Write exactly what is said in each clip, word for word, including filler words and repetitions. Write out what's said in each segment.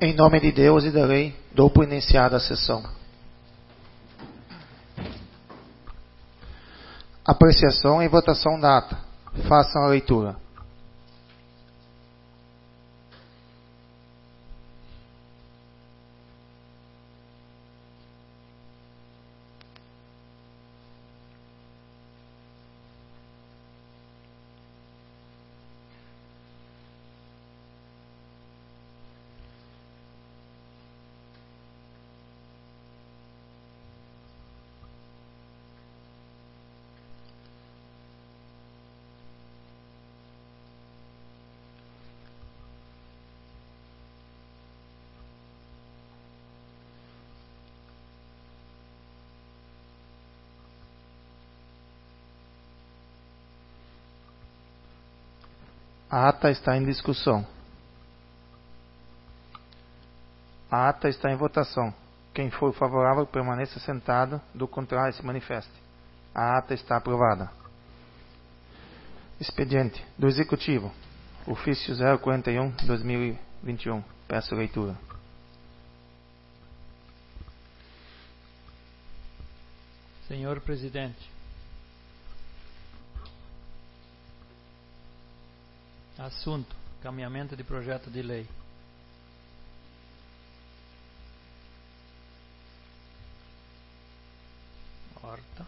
Em nome de Deus e da lei, dou por iniciada a sessão. Apreciação e votação da ata. Façam a leitura. A ata está em discussão. A ata está em votação. Quem for favorável permaneça sentado, do contrário se manifeste. A ata está aprovada. Expediente do Executivo. Ofício zero quarenta e um barra dois mil e vinte e um. Peço leitura. Senhor Presidente, assunto: caminhamento de projeto de lei. Horta.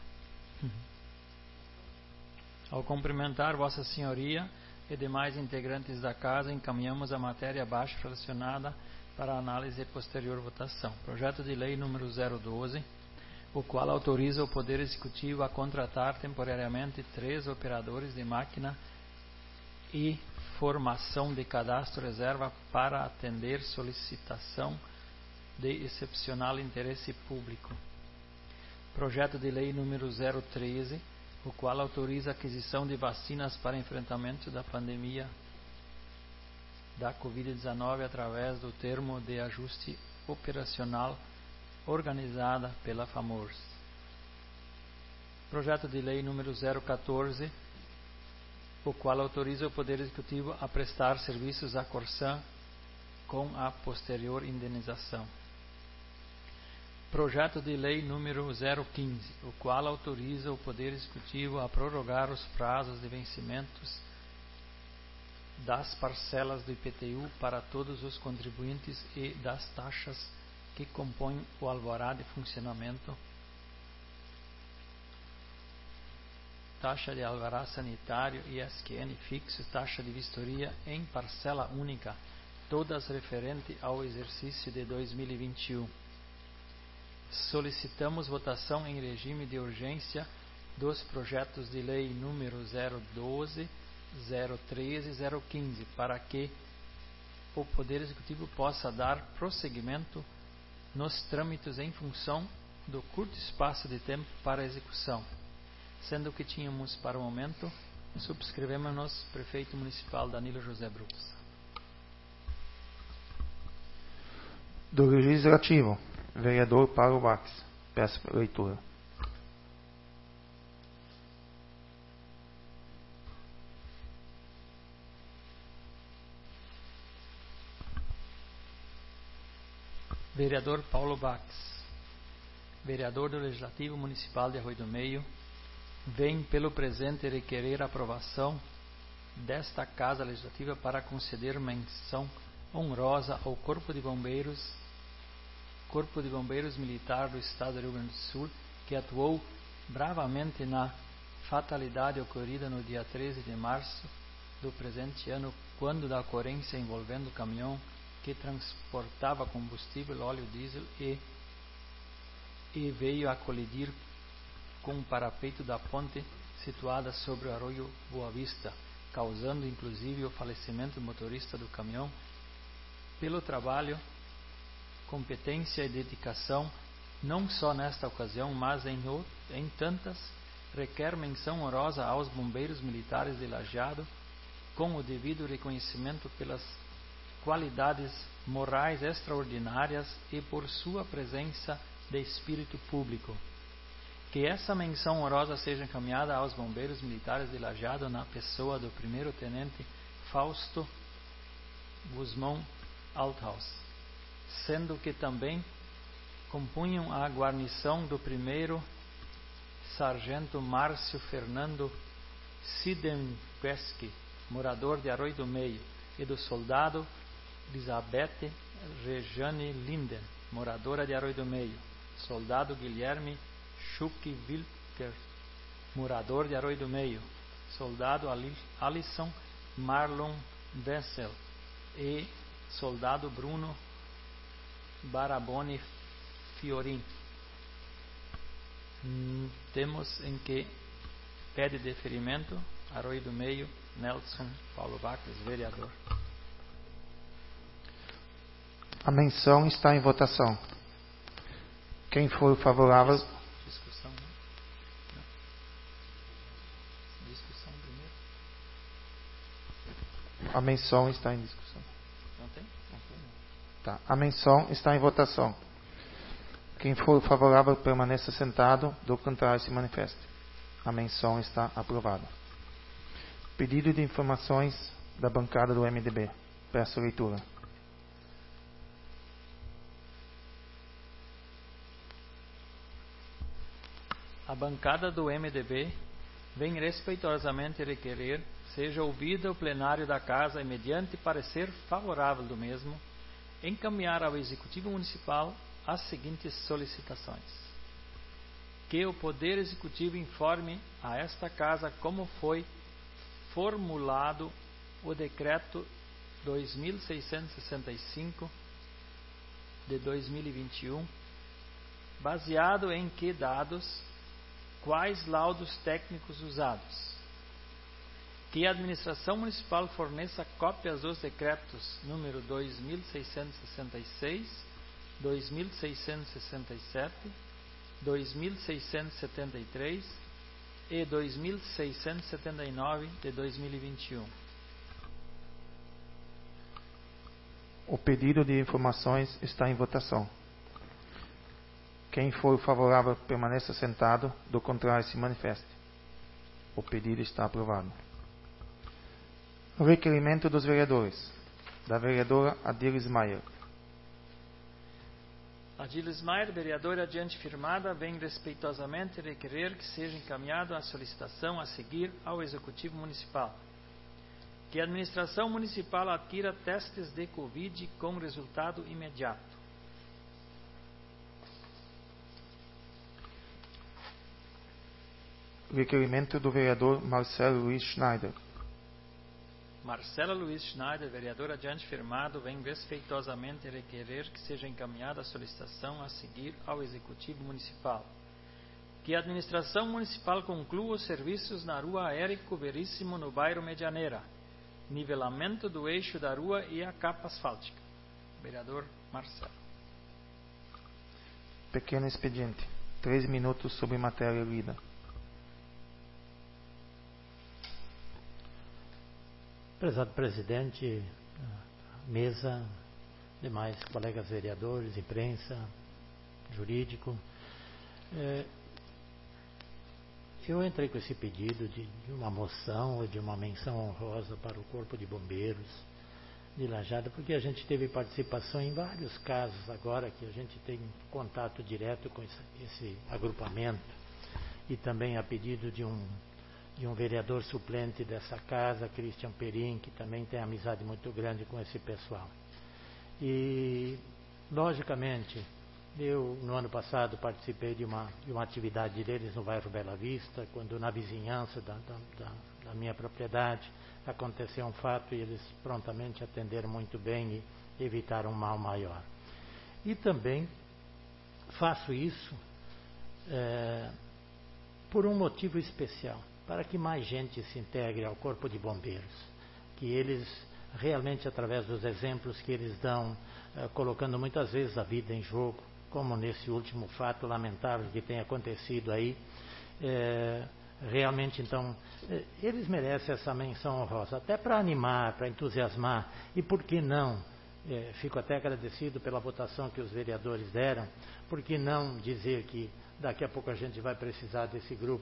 Ao cumprimentar Vossa Senhoria e demais integrantes da Casa, encaminhamos a matéria abaixo relacionada para análise e posterior votação. Projeto de lei número zero doze, o qual autoriza o Poder Executivo a contratar temporariamente três operadores de máquina e formação de cadastro reserva para atender solicitação de excepcional interesse público. Projeto de lei número zero treze, o qual autoriza a aquisição de vacinas para enfrentamento da pandemia da covid dezenove através do termo de ajuste operacional organizada pela FAMURS. Projeto de lei número zero quatorze, o qual autoriza o Poder Executivo a prestar serviços à Corsan com a posterior indenização. Projeto de lei número zero quinze, o qual autoriza o Poder Executivo a prorrogar os prazos de vencimentos das parcelas do I P T U para todos os contribuintes e das taxas que compõem o alvará de funcionamento, taxa de alvará sanitário, I S Q N fixo, taxa de vistoria em parcela única, todas referentes ao exercício de dois mil e vinte e um. Solicitamos votação em regime de urgência dos projetos de lei número zero doze, zero treze e zero quinze, para que o Poder Executivo possa dar prosseguimento nos trâmites em função do curto espaço de tempo para a execução, sendo que tínhamos para o momento, subscrevemos-nos Prefeito Municipal Danilo José Brux. Do Legislativo, Vereador Paulo Bax. Peço leitura. Vereador Paulo Bax, vereador do Legislativo Municipal de Arroio do Meio, vem pelo presente requerer a aprovação desta Casa Legislativa para conceder menção honrosa ao Corpo de Bombeiros, Corpo de Bombeiros Militar do Estado do Rio Grande do Sul, que atuou bravamente na fatalidade ocorrida no dia treze de março do presente ano, quando da ocorrência envolvendo o caminhão que transportava combustível, óleo diesel e, e veio a colidir com o parapeito da ponte situada sobre o arroio Boa Vista, causando inclusive o falecimento do motorista do caminhão. Pelo trabalho, competência e dedicação, não só nesta ocasião, mas em, em tantas, requer menção honrosa aos bombeiros militares de Lajeado, com o devido reconhecimento pelas qualidades morais extraordinárias e por sua presença de espírito público. Que essa menção honrosa seja encaminhada aos bombeiros militares de Lajeado na pessoa do primeiro-tenente Fausto Guzmão Althaus, sendo que também compunham a guarnição do primeiro sargento Márcio Fernando Sidenqueschi, morador de Arroio do Meio, e do soldado Elizabeth Rejane Linden, moradora de Arroio do Meio, soldado Guilherme Schuck Wilker, morador de Arroio do Meio, soldado Alisson Marlon Wessel e soldado Bruno Baraboni Fiorin. Hum, temos em que pede deferimento Arroio do Meio, Nelson Paulo Bacles, vereador. A menção está em votação. Quem for favorável... Discussão, né? Não. Discussão primeiro. A menção está em discussão. Não tem? Não tem. Tá. A menção está em votação. Quem for favorável permaneça sentado, do contrário se manifeste. A menção está aprovada. Pedido de informações da bancada do M D B. Peço leitura. A bancada do M D B vem respeitosamente requerer seja ouvido o plenário da Casa e, mediante parecer favorável do mesmo, encaminhar ao Executivo Municipal as seguintes solicitações. Que o Poder Executivo informe a esta Casa como foi formulado o Decreto dois mil seiscentos e sessenta e cinco de dois mil e vinte e um, baseado em que dados, quais laudos técnicos usados. Que a Administração Municipal forneça cópias dos decretos número dois mil seiscentos e sessenta e seis, dois mil seiscentos e sessenta e sete, dois mil seiscentos e setenta e três e dois mil seiscentos e setenta e nove de dois mil e vinte e um. O pedido de informações está em votação. Quem for favorável permaneça sentado, do contrário se manifeste. O pedido está aprovado. O requerimento dos vereadores, da vereadora Adilis Maier. Adilis Maier, vereadora adiante firmada, vem respeitosamente requerer que seja encaminhado a solicitação a seguir ao Executivo Municipal. Que a Administração Municipal adquira testes de Covid com resultado imediato. Requerimento do vereador Marcelo Luiz Schneider. Marcelo Luiz Schneider, vereador adiante firmado, vem respeitosamente requerer que seja encaminhada a solicitação a seguir ao Executivo Municipal. Que a Administração Municipal conclua os serviços na Rua Érico Veríssimo, no bairro Medianeira. Nivelamento do eixo da rua e a capa asfáltica. Vereador Marcelo. Pequeno expediente. Três minutos sobre matéria lida. Prezado presidente, mesa, demais colegas vereadores, imprensa, jurídico, é, eu entrei com esse pedido de, de uma moção ou de uma menção honrosa para o Corpo de Bombeiros de Lajeado, porque a gente teve participação em vários casos agora que a gente tem contato direto com esse, esse agrupamento, e também a pedido de um de um vereador suplente dessa casa, Christian Perin, que também tem amizade muito grande com esse pessoal. E, logicamente, eu, no ano passado, participei de uma, de uma atividade deles no bairro Bela Vista, quando na vizinhança da, da, da, da minha propriedade aconteceu um fato e eles prontamente atenderam muito bem e evitaram um mal maior. E também faço isso é, por um motivo especial, para que mais gente se integre ao Corpo de Bombeiros, que eles realmente, através dos exemplos que eles dão, eh, colocando muitas vezes a vida em jogo, como nesse último fato lamentável que tem acontecido aí, eh, realmente, então, eh, eles merecem essa menção honrosa, até para animar, para entusiasmar, e por que não, eh, fico até agradecido pela votação que os vereadores deram, por que não dizer que daqui a pouco a gente vai precisar desse grupo,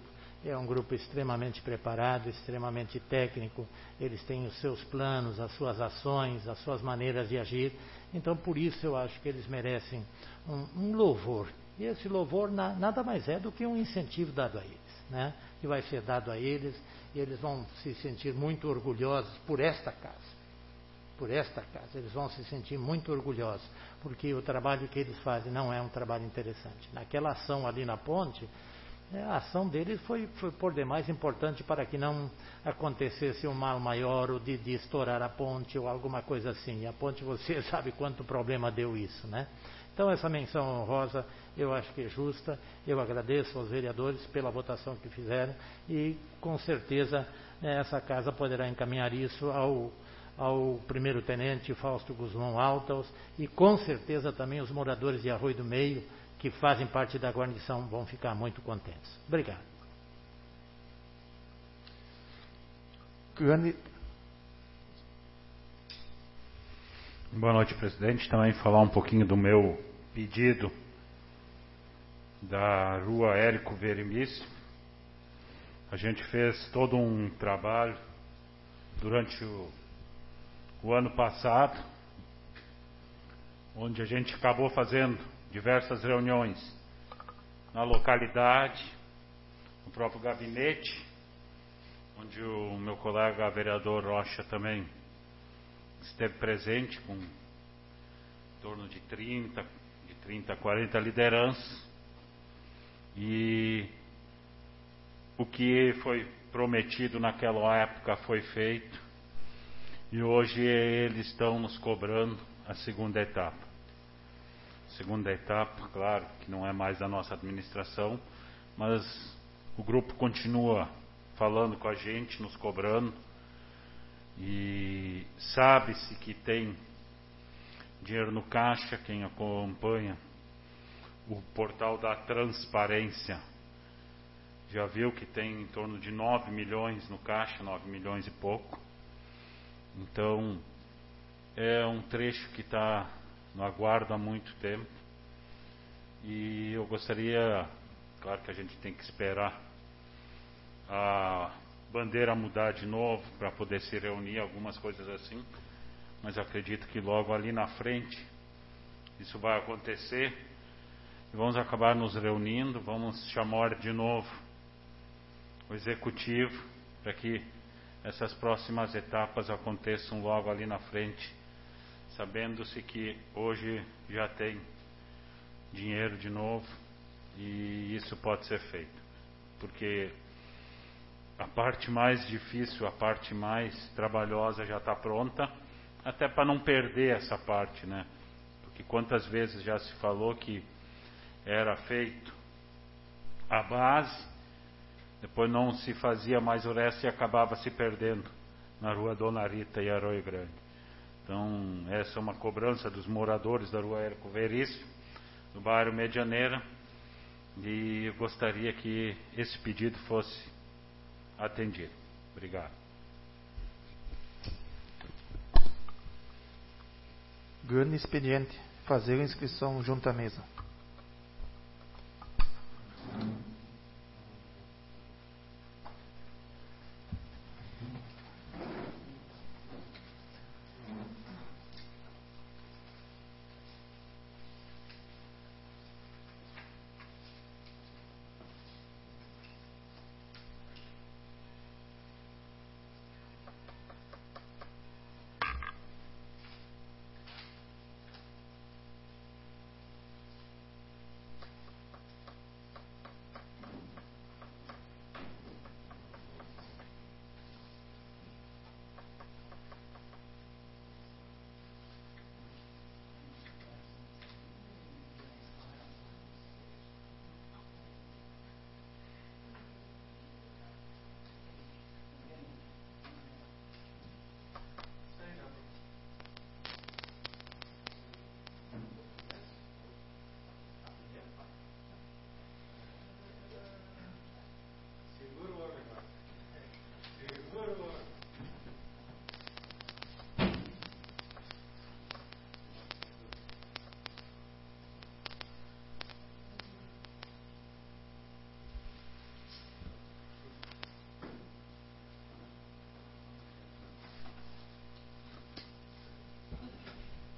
é um grupo extremamente preparado, extremamente técnico, eles têm os seus planos, as suas ações, as suas maneiras de agir, então por isso eu acho que eles merecem um, um louvor. E esse louvor na, nada mais é do que um incentivo dado a eles, né? Que vai ser dado a eles, e eles vão se sentir muito orgulhosos por esta casa. Por esta casa, eles vão se sentir muito orgulhosos, porque o trabalho que eles fazem não é um trabalho interessante. Naquela ação ali na ponte, a ação deles foi, foi por demais importante para que não acontecesse um mal maior, ou de, de estourar a ponte, ou alguma coisa assim. E a ponte, você sabe quanto problema deu isso, né? Então, essa menção honrosa, eu acho que é justa. Eu agradeço aos vereadores pela votação que fizeram e, com certeza, essa casa poderá encaminhar isso ao, ao primeiro-tenente Fausto Guzmão Altos e, com certeza, também os moradores de Arroio do Meio, que fazem parte da guarnição, vão ficar muito contentes. Obrigado. Grande... Boa noite, presidente. Também falar um pouquinho do meu pedido da rua Érico Verimício. A gente fez todo um trabalho durante o, o ano passado, onde a gente acabou fazendo diversas reuniões na localidade, no próprio gabinete, onde o meu colega vereador Rocha também esteve presente com em torno de trinta, de trinta a quarenta lideranças, e o que foi prometido naquela época foi feito, e hoje eles estão nos cobrando a segunda etapa. Segunda etapa, claro, que não é mais da nossa administração, mas o grupo continua falando com a gente, nos cobrando, e sabe-se que tem dinheiro no caixa. Quem acompanha o portal da transparência já viu que tem em torno de nove milhões no caixa, nove milhões e pouco. Então, é um trecho que está no aguardo há muito tempo, e eu gostaria, claro que a gente tem que esperar a bandeira mudar de novo para poder se reunir, algumas coisas assim, mas acredito que logo ali na frente isso vai acontecer e vamos acabar nos reunindo. Vamos chamar de novo o executivo para que essas próximas etapas aconteçam logo ali na frente, sabendo-se que hoje já tem dinheiro de novo e isso pode ser feito, porque a parte mais difícil, a parte mais trabalhosa já está pronta, até para não perder essa parte, né? Porque quantas vezes já se falou que era feito a base, depois não se fazia mais o resto e acabava se perdendo na rua Dona Rita e Arroio Grande. Então, essa é uma cobrança dos moradores da rua Érico Verício, do bairro Medianeira, e eu gostaria que esse pedido fosse atendido. Obrigado. Grande expediente. Fazer a inscrição junto à mesa.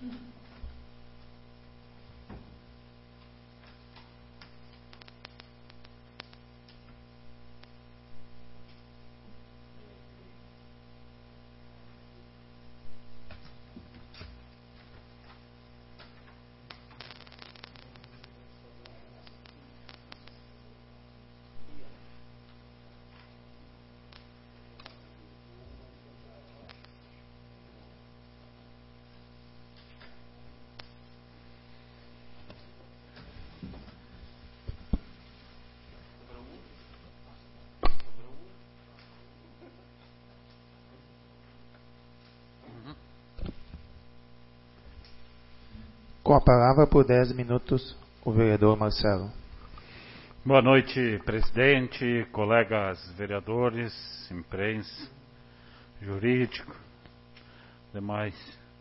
Com a palavra por dez minutos, o vereador Marcelo. Boa noite, presidente, colegas vereadores, imprensa, jurídico, demais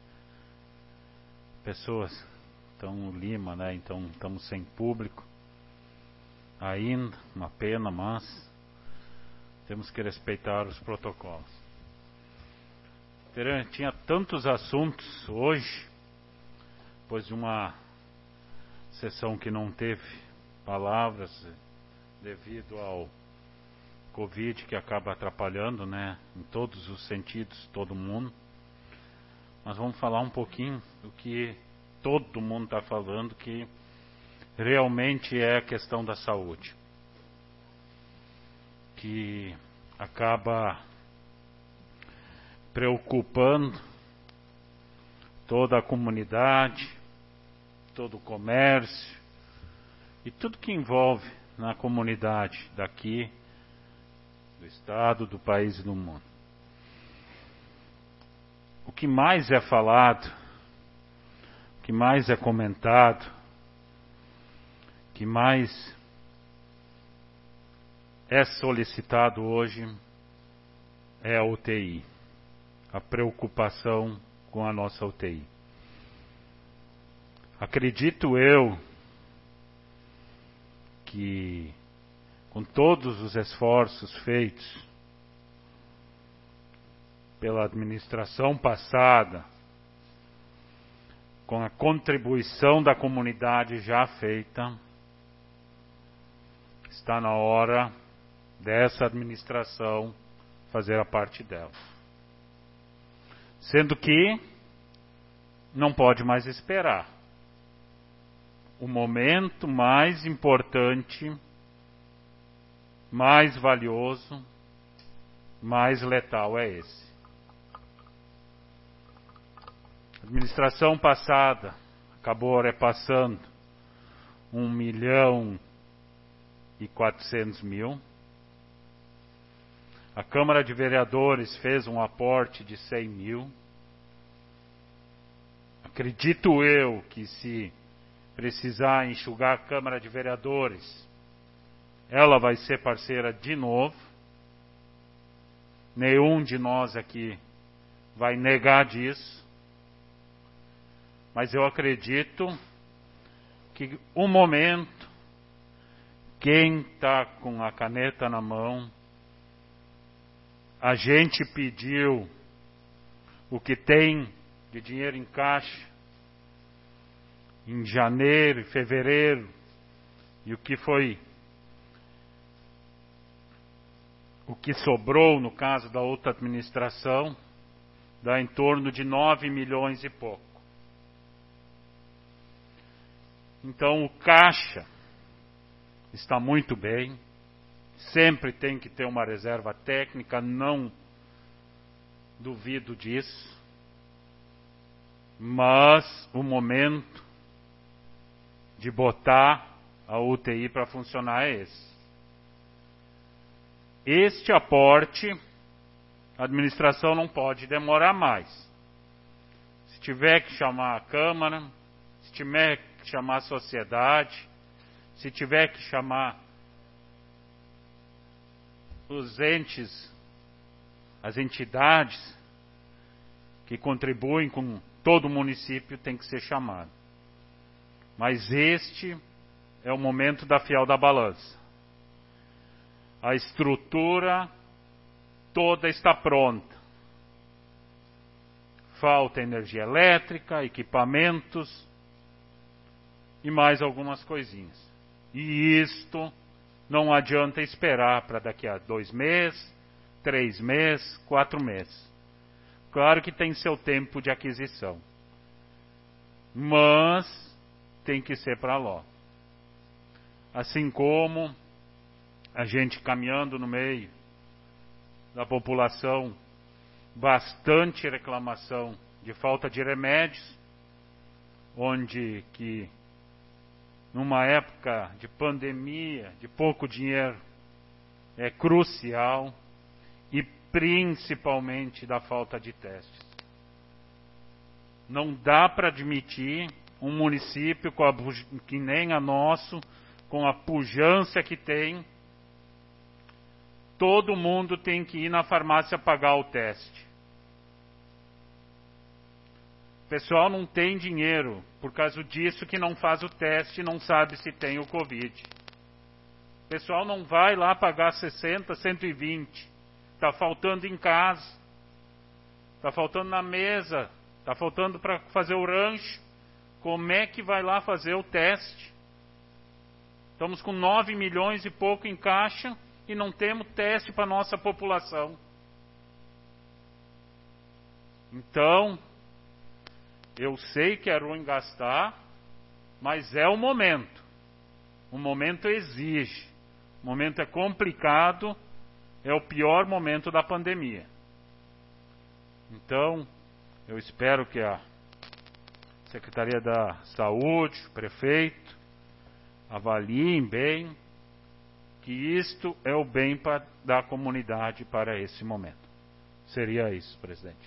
pessoas. Estão Lima, né? Então estamos sem público ainda, uma pena, mas temos que respeitar os protocolos. Tinha tantos assuntos hoje, depois de uma sessão que não teve palavras devido ao Covid, que acaba atrapalhando, né, em todos os sentidos, todo mundo. Mas vamos falar um pouquinho do que todo mundo está falando, que realmente é a questão da saúde, que acaba preocupando toda a comunidade, todo o comércio e tudo que envolve na comunidade daqui, do estado, do país e do mundo. O que mais é falado, o que mais é comentado, o que mais é solicitado hoje é a U T I, a preocupação com a nossa U T I. Acredito eu que, com todos os esforços feitos pela administração passada, com a contribuição da comunidade já feita, está na hora dessa administração fazer a parte dela. Sendo que não pode mais esperar. O momento mais importante, mais valioso, mais letal é esse. A administração passada acabou repassando um milhão e quatrocentos mil. A Câmara de Vereadores fez um aporte de cem mil. Acredito eu que se precisar enxugar a Câmara de Vereadores, ela vai ser parceira de novo. Nenhum de nós aqui vai negar disso. Mas eu acredito que o momento, quem está com a caneta na mão, a gente pediu o que tem de dinheiro em caixa em janeiro e fevereiro, e o que foi, o que sobrou no caso da outra administração, dá em torno de nove milhões e pouco. Então o caixa está muito bem, sempre tem que ter uma reserva técnica, não duvido disso, mas o momento de botar a U T I para funcionar é esse. Este aporte, a administração não pode demorar mais. Se tiver que chamar a Câmara, se tiver que chamar a sociedade, se tiver que chamar os entes, as entidades que contribuem com todo o município, tem que ser chamado. Mas este é o momento da fiel da balança. A estrutura toda está pronta. falta energia elétrica, equipamentos e mais algumas coisinhas. E isto não adianta esperar para daqui a dois meses, três meses, quatro meses. Claro que tem seu tempo de aquisição, mas tem que ser para logo. Assim como a gente caminhando no meio da população, bastante reclamação de falta de remédios, onde que numa época de pandemia, de pouco dinheiro, é crucial, e principalmente da falta de testes. Não dá para admitir um município com a, que nem a nosso, com a pujança que tem, todo mundo tem que ir na farmácia pagar o teste. O pessoal não tem dinheiro, por causa disso que não faz o teste e não sabe se tem o Covid. O pessoal não vai lá pagar sessenta, cento e vinte. Está faltando em casa. Está faltando na mesa. Está faltando para fazer o rancho. Como é que vai lá fazer o teste? Estamos com nove milhões e pouco em caixa e não temos teste para a nossa população. Então, eu sei que é ruim gastar, mas é o momento. O momento exige. O momento é complicado, é o pior momento da pandemia. Então, eu espero que a Secretaria da Saúde, o prefeito, avaliem bem que isto é o bem pra, da comunidade para esse momento. Seria isso, presidente.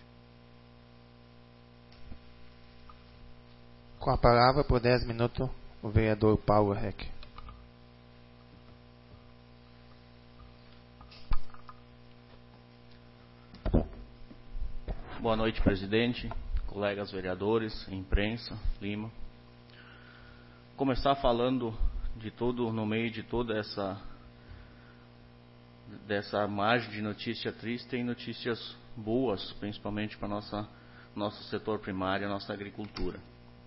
Com a palavra, por dez minutos, o vereador Paulo Reck. Boa noite, presidente, colegas vereadores, imprensa, Lima. Começar falando de todo, no meio de toda essa dessa margem de notícia triste, tem notícias boas, principalmente para nossa nosso setor primário, nossa agricultura.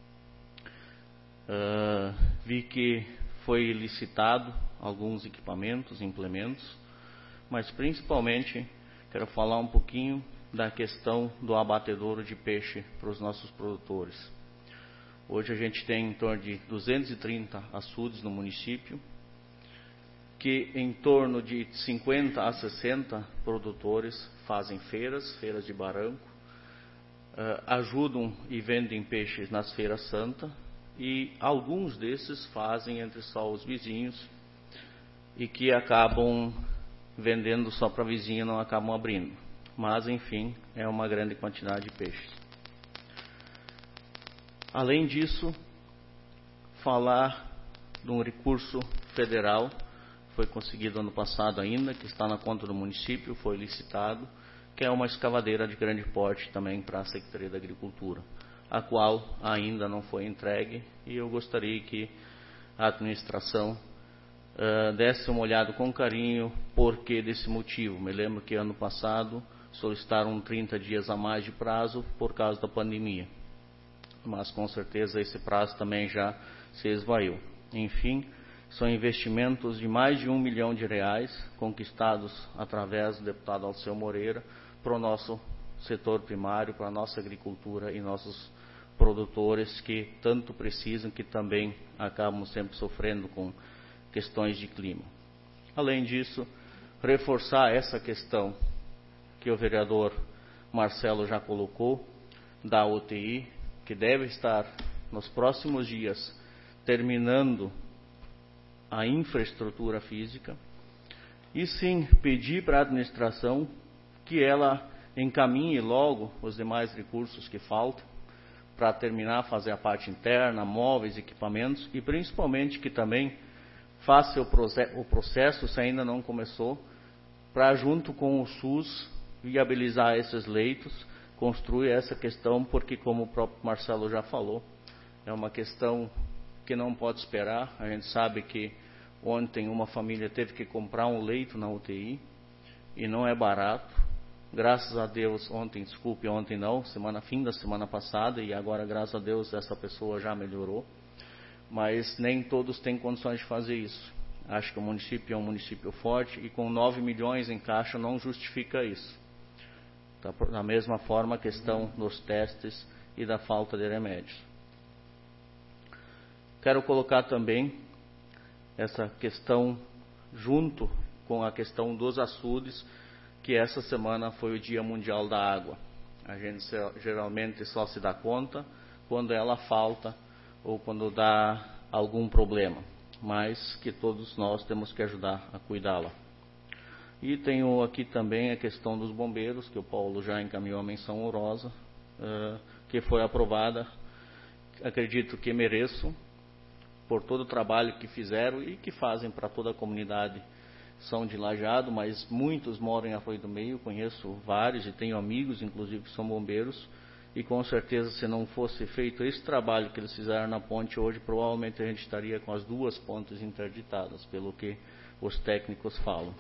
Uh, vi que foi licitado alguns equipamentos, implementos, mas principalmente quero falar um pouquinho da questão do abatedouro de peixe para os nossos produtores. Hoje a gente tem em torno de duzentos e trinta açudes no município, que em torno de cinquenta a sessenta produtores fazem feiras, feiras de barranco, uh, ajudam e vendem peixes nas feiras santas, e alguns desses fazem entre só os vizinhos e que acabam vendendo só para vizinho, não acabam abrindo. Mas, enfim, é uma grande quantidade de peixes. Além disso, falar de um recurso federal, foi conseguido ano passado ainda, que está na conta do município, foi licitado, que é uma escavadeira de grande porte também para a Secretaria da Agricultura, a qual ainda não foi entregue, e eu gostaria que a administração uh, desse uma olhada com carinho, porque desse motivo. Me lembro que ano passado solicitaram trinta dias a mais de prazo por causa da pandemia, mas com certeza esse prazo também já se esvaiu. Enfim, são investimentos de mais de um milhão de reais conquistados através do deputado Alceu Moreira para o nosso setor primário, para a nossa agricultura e nossos produtores que tanto precisam, que também acabam sempre sofrendo com questões de clima. Além disso, reforçar essa questão que o vereador Marcelo já colocou, da U T I, que deve estar nos próximos dias terminando a infraestrutura física, e sim pedir para a administração que ela encaminhe logo os demais recursos que faltam para terminar, fazer a parte interna, móveis, equipamentos, e principalmente que também faça o processo, se ainda não começou, para junto com o SUS viabilizar esses leitos, construir essa questão, porque como o próprio Marcelo já falou, é uma questão que não pode esperar. A gente sabe que ontem uma família teve que comprar um leito na U T I, e não é barato, Graças a Deus, ontem, desculpe, ontem não, semana fim da semana passada, e agora, graças a Deus, essa pessoa já melhorou. Mas nem todos têm condições de fazer isso. Acho que o município é um município forte e com nove milhões em caixa não justifica isso. Tá, da mesma forma, a questão dos testes e da falta de remédios. Quero colocar também essa questão junto com a questão dos açudes, que essa semana foi o Dia Mundial da Água. A gente geralmente só se dá conta quando ela falta ou quando dá algum problema, mas que todos nós temos que ajudar a cuidá-la. E tenho aqui também a questão dos bombeiros, que o Paulo já encaminhou a menção honrosa, uh, que foi aprovada, acredito que mereço, por todo o trabalho que fizeram e que fazem para toda a comunidade. São de Lajeado, mas muitos moram em Arroio do Meio, conheço vários e tenho amigos, inclusive, que são bombeiros, e com certeza, se não fosse feito esse trabalho que eles fizeram na ponte hoje, provavelmente a gente estaria com as duas pontes interditadas, pelo que os técnicos falam.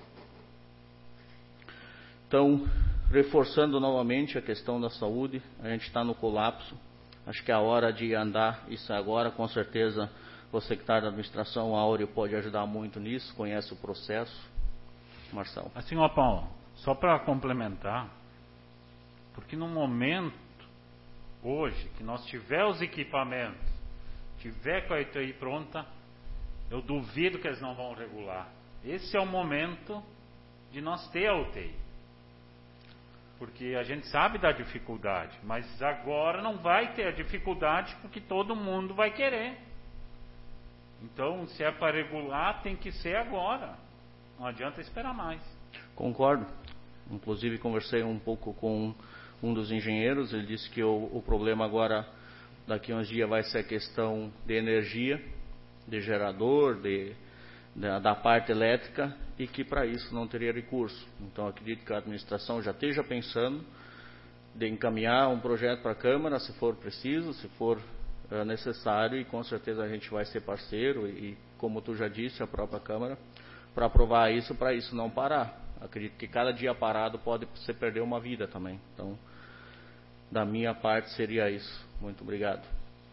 Então, reforçando novamente a questão da saúde, a gente está no colapso, acho que é a hora de andar isso agora, com certeza o secretário da administração, Áureo, pode ajudar muito nisso, conhece o processo. Marcelo. Assim, ó Paulo, só para complementar, porque no momento, hoje, que nós tiver os equipamentos, tiver com a U T I pronta, eu duvido que eles não vão regular. Esse é o momento de nós ter a U T I. Porque a gente sabe da dificuldade, mas agora não vai ter a dificuldade porque todo mundo vai querer. Então, se é para regular, tem que ser agora. Não adianta esperar mais. Concordo. Inclusive, conversei um pouco com um dos engenheiros. Ele disse que o, o problema agora, daqui a uns dias, vai ser a questão de energia, de gerador, de, de, da parte elétrica, e que para isso não teria recurso. Então, acredito que a administração já esteja pensando de encaminhar um projeto para a Câmara, se for preciso, se for é, necessário, e com certeza a gente vai ser parceiro, e, como tu já disse, a própria Câmara, para aprovar isso, para isso não parar. Acredito que cada dia parado pode você perder uma vida também. Então, da minha parte seria isso. Muito obrigado.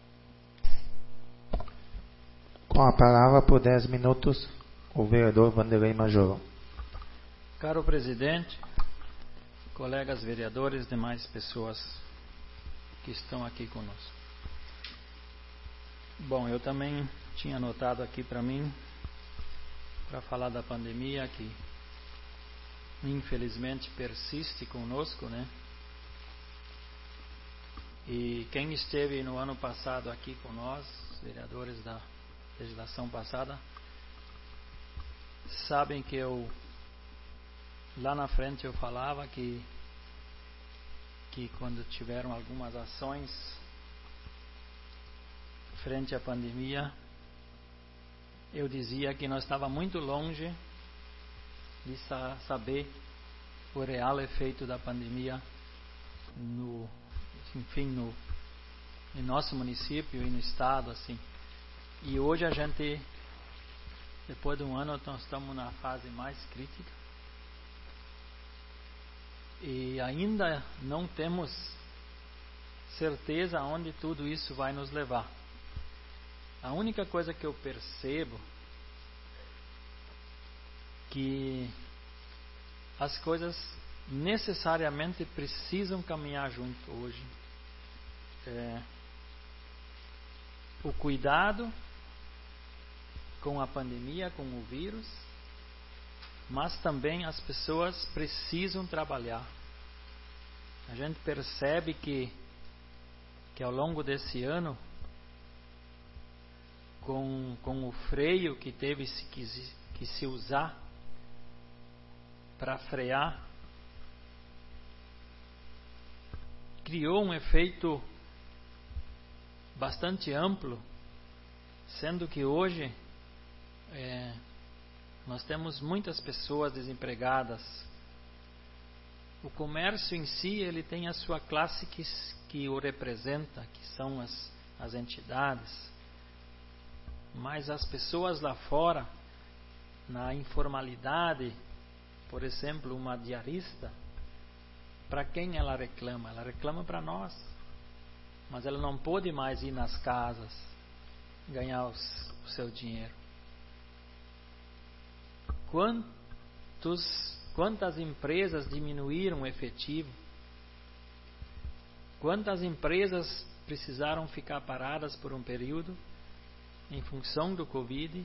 Com a palavra por dez minutos, o vereador Vanderlei Majoro. Caro presidente, colegas vereadores, demais pessoas que estão aqui conosco. Bom, eu também tinha anotado aqui para mim, para falar da pandemia, que infelizmente persiste conosco, né? E quem esteve no ano passado aqui com nós, vereadores da legislação passada, sabem que eu, lá na frente eu falava que, que quando tiveram algumas ações frente à pandemia, eu dizia que nós estávamos muito longe de sa- saber o real efeito da pandemia no, enfim, no, no nosso município e no estado, assim. E hoje a gente, depois de um ano, nós estamos na fase mais crítica e ainda não temos certeza aonde tudo isso vai nos levar. A única coisa que eu percebo que as coisas necessariamente precisam caminhar junto hoje. É, o cuidado com a pandemia, com o vírus, mas também as pessoas precisam trabalhar. A gente percebe que, que ao longo desse ano, com, com o freio que teve que, que se usar para frear, criou um efeito bastante amplo, sendo que hoje é, nós temos muitas pessoas desempregadas. O comércio em si, ele tem a sua classe que, que o representa, que são as, as entidades, mas as pessoas lá fora, na informalidade, por exemplo, uma diarista, para quem ela reclama? Ela reclama para nós. Mas ela não pode mais ir nas casas ganhar os, o seu dinheiro. Quantos, quantas empresas diminuíram o efetivo? Quantas empresas precisaram ficar paradas por um período em função do Covid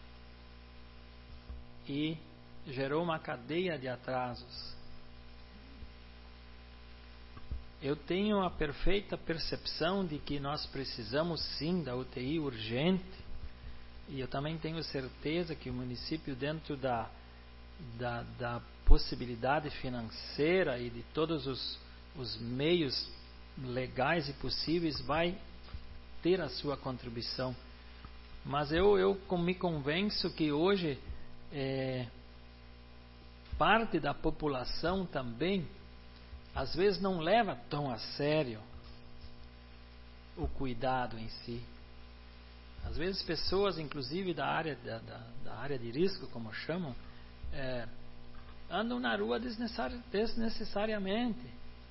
e gerou uma cadeia de atrasos? Eu tenho a perfeita percepção de que nós precisamos sim da U T I urgente, e eu também tenho certeza que o município, dentro da, da, da possibilidade financeira e de todos os, os meios legais e possíveis, vai ter a sua contribuição. Mas eu, eu me convenço que hoje é, parte da população também às vezes não leva tão a sério o cuidado em si. Às vezes pessoas, inclusive da área, da, da, da área de risco, como chamam, é, andam na rua desnecessari- desnecessariamente.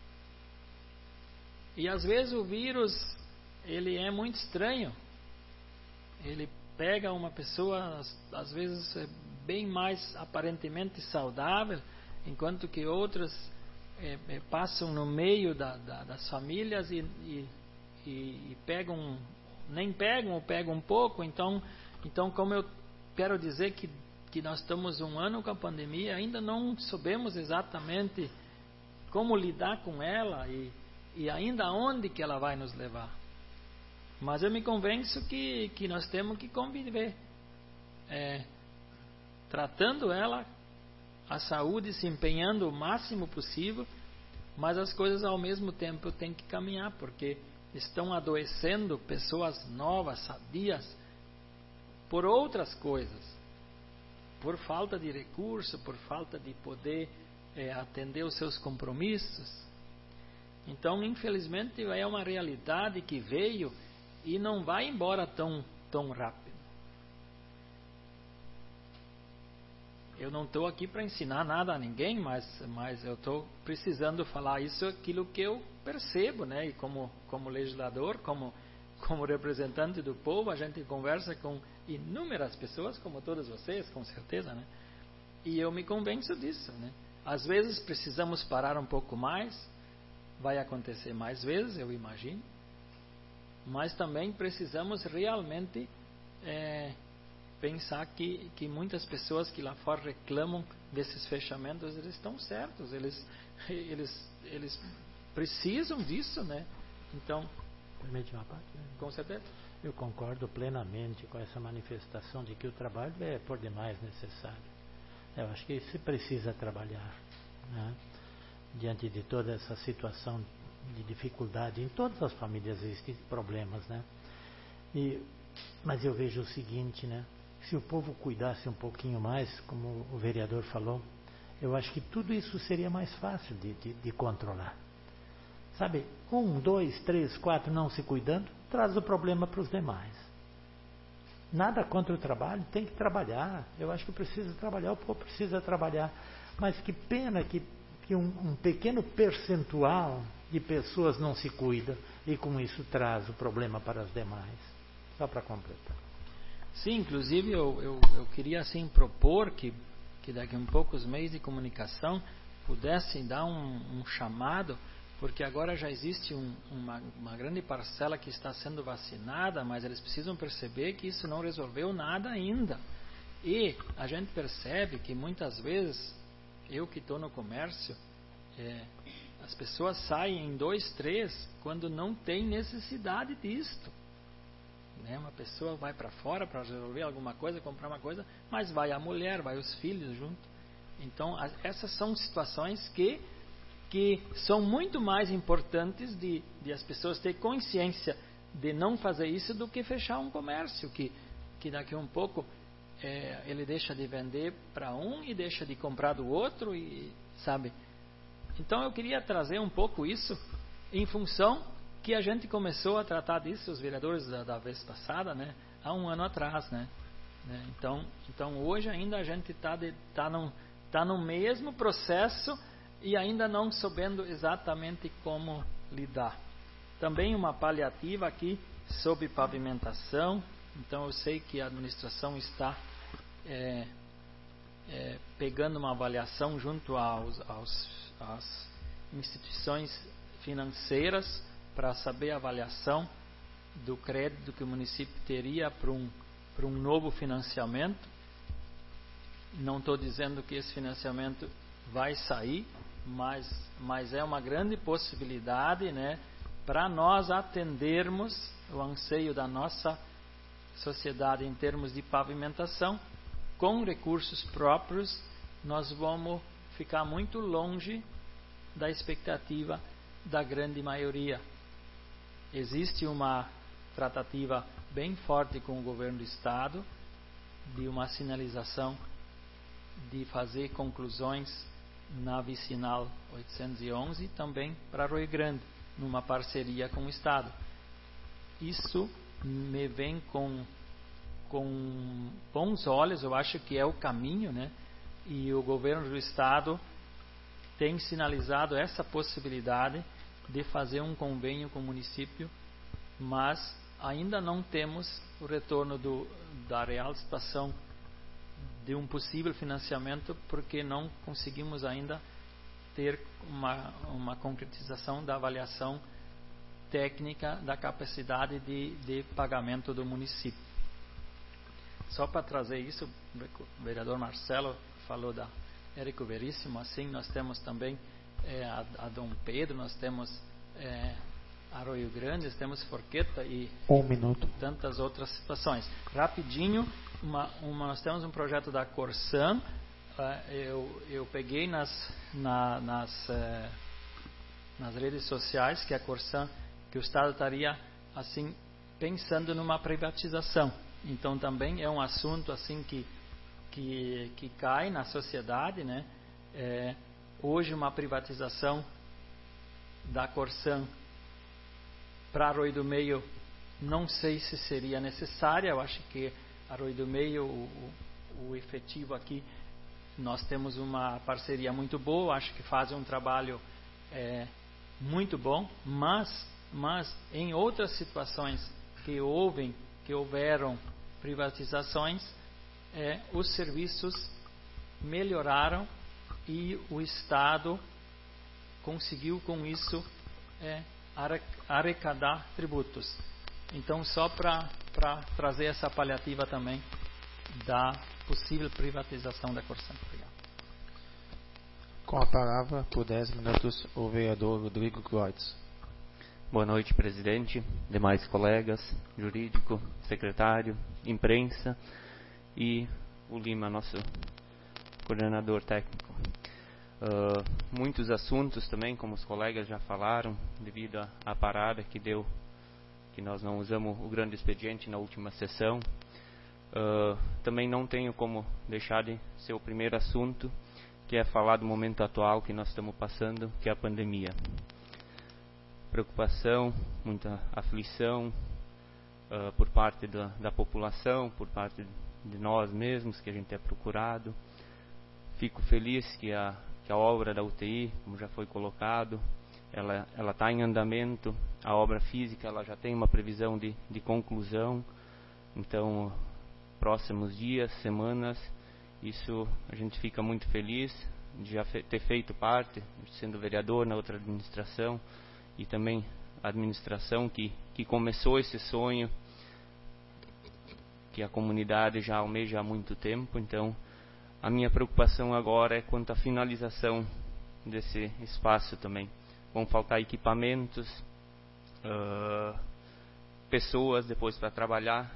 E às vezes o vírus, ele é muito estranho. Ele pega uma pessoa, às, às vezes é bem mais aparentemente saudável, enquanto que outras é, é, passam no meio da, da, das famílias e, e, e, e pegam, nem pegam ou pegam um pouco. Então, então como eu quero dizer que, que nós estamos um ano com a pandemia, ainda não soubemos exatamente como lidar com ela e E ainda aonde que ela vai nos levar. Mas eu me convenço que, que nós temos que conviver. É, tratando ela, a saúde, se empenhando o máximo possível, mas as coisas ao mesmo tempo têm que caminhar, porque estão adoecendo pessoas novas, sadias, por outras coisas. Por falta de recurso, por falta de poder é, atender os seus compromissos. Então, infelizmente, é uma realidade que veio e não vai embora tão, tão rápido. Eu não estou aqui para ensinar nada a ninguém, mas, mas eu estou precisando falar isso, aquilo que eu percebo, né? E como, como legislador, como, como representante do povo, a gente conversa com inúmeras pessoas, como todos vocês, com certeza, né? E eu me convenço disso, né? Às vezes precisamos parar um pouco mais. Vai acontecer mais vezes, eu imagino. Mas também precisamos realmente é, pensar que, que muitas pessoas que lá fora reclamam desses fechamentos, eles estão certos. Eles, eles, eles precisam disso, né? Então, permite uma parte? Né? Com certeza. Eu concordo plenamente com essa manifestação de que o trabalho é por demais necessário. Eu acho que se precisa trabalhar, né? Diante de toda essa situação de dificuldade, em todas as famílias existem problemas, né? E, mas eu vejo o seguinte, né? Se o povo cuidasse um pouquinho mais, como o vereador falou, eu acho que tudo isso seria mais fácil de, de, de controlar. Sabe, um, dois, três, quatro não se cuidando, traz o problema para os demais. Nada contra o trabalho, tem que trabalhar. Eu acho que precisa trabalhar, o povo precisa trabalhar. Mas que pena que que um, um pequeno percentual de pessoas não se cuida e com isso traz o problema para as demais. Só para completar. Sim, inclusive eu, eu, eu queria assim propor que, que daqui a um pouco os meios de comunicação pudessem dar um, um chamado, porque agora já existe um, uma, uma grande parcela que está sendo vacinada, mas eles precisam perceber que isso não resolveu nada ainda. E a gente percebe que muitas vezes, eu que estou no comércio, é, as pessoas saem em dois, três, quando não tem necessidade disto. Né? Uma pessoa vai para fora para resolver alguma coisa, comprar uma coisa, mas vai a mulher, vai os filhos junto. Então, a, essas são situações que, que são muito mais importantes de, de as pessoas terem consciência de não fazer isso do que fechar um comércio, que, que daqui a um pouco É, ele deixa de vender para um e deixa de comprar do outro, e sabe? Então eu queria trazer um pouco isso em função que a gente começou a tratar disso, os vereadores da, da vez passada, né? Há um ano atrás, né? né? Então, então hoje ainda a gente está tá no, tá no mesmo processo e ainda não sabendo exatamente como lidar. Também uma paliativa aqui sobre pavimentação. Então eu sei que a administração está é, é, pegando uma avaliação junto aos, aos, às instituições financeiras para saber a avaliação do crédito que o município teria para um, para um novo financiamento. Não estou dizendo que esse financiamento vai sair, mas, mas é uma grande possibilidade, né, para nós atendermos o anseio da nossa sociedade em termos de pavimentação. Com recursos próprios, nós vamos ficar muito longe da expectativa da grande maioria. Existe uma tratativa bem forte com o governo do estado de uma sinalização de fazer conclusões na vicinal oitocentos e onze também para Rio Grande, numa parceria com o estado. Isso me vem com com bons olhos, eu acho que é o caminho, né? E o governo do estado tem sinalizado essa possibilidade de fazer um convênio com o município, mas ainda não temos o retorno do, da real situação de um possível financiamento, porque não conseguimos ainda ter uma, uma concretização da avaliação técnica da capacidade de, de pagamento do município. Só para trazer isso, o vereador Marcelo falou da Érico Veríssimo, assim nós temos também é, a, a Dom Pedro, nós temos é, Arroio Grande, temos Forqueta e um minuto. tantas outras situações. Rapidinho, uma, uma, nós temos um projeto da Corsan, uh, eu, eu peguei nas, na, nas, uh, nas redes sociais que a Corsan, que o Estado estaria assim pensando numa privatização. Então também é um assunto assim que que, que cai na sociedade, né? É, hoje uma privatização da Corsan para Arroio do Meio não sei se seria necessária. Eu acho que Arroio do Meio, o, o, o efetivo aqui, nós temos uma parceria muito boa, acho que fazem um trabalho é, muito bom, mas, mas em outras situações que houve, que houveram privatizações, é, os serviços melhoraram e o Estado conseguiu com isso é, arrecadar tributos. Então, só para trazer essa paliativa também da possível privatização da Corsan. Obrigado. Com a palavra, por dez minutos, o vereador Rodrigo Kreutz. Boa noite, presidente, demais colegas, jurídico, secretário, imprensa e o Lima, nosso coordenador técnico. Uh, muitos assuntos também, como os colegas já falaram, devido à parada que deu, que nós não usamos o grande expediente na última sessão. Uh, também não tenho como deixar de ser o primeiro assunto, que é falar do momento atual que nós estamos passando, que é a pandemia. Preocupação, muita aflição uh, por parte da, da população, por parte de nós mesmos, que a gente é procurado. Fico feliz que a, que a obra da U T I, como já foi colocado, ela ela está em andamento. A obra física ela já tem uma previsão de, de conclusão. Então, próximos dias, semanas, isso a gente fica muito feliz de já fe, ter feito parte, sendo vereador na outra administração, e também a administração que, que começou esse sonho que a comunidade já almeja há muito tempo. Então, a minha preocupação agora é quanto à finalização desse espaço também. Vão faltar equipamentos, uh, pessoas depois para trabalhar,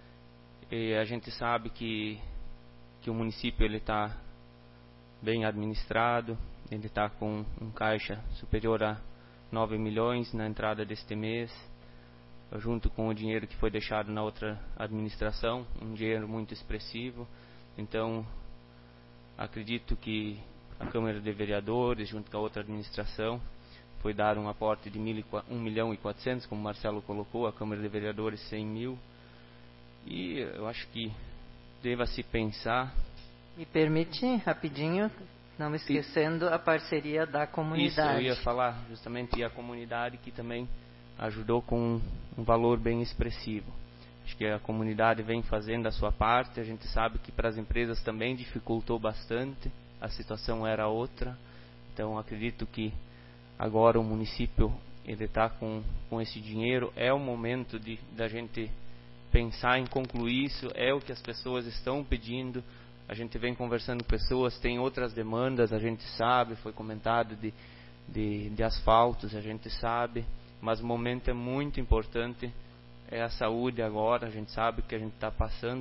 e a gente sabe que, que o município ele está bem administrado, ele está com um caixa superior a nove milhões na entrada deste mês, junto com o dinheiro que foi deixado na outra administração, um dinheiro muito expressivo. Então, acredito que a Câmara de Vereadores, junto com a outra administração, foi dar um aporte de um milhão e quatrocentos, como o Marcelo colocou, a Câmara de Vereadores cem mil. E eu acho que deva-se pensar... Me permite, rapidinho, Não esquecendo e, a parceria da comunidade. Isso, eu ia falar justamente, e a comunidade que também ajudou com um valor bem expressivo. Acho que a comunidade vem fazendo a sua parte, a gente sabe que para as empresas também dificultou bastante, a situação era outra, então acredito que agora o município ele está com, com esse dinheiro, é o momento de da gente pensar em concluir isso, é o que as pessoas estão pedindo. A gente vem conversando com pessoas, tem outras demandas, a gente sabe, foi comentado de, de, de asfaltos, a gente sabe, mas o momento é muito importante, é a saúde agora, a gente sabe que a gente está passando.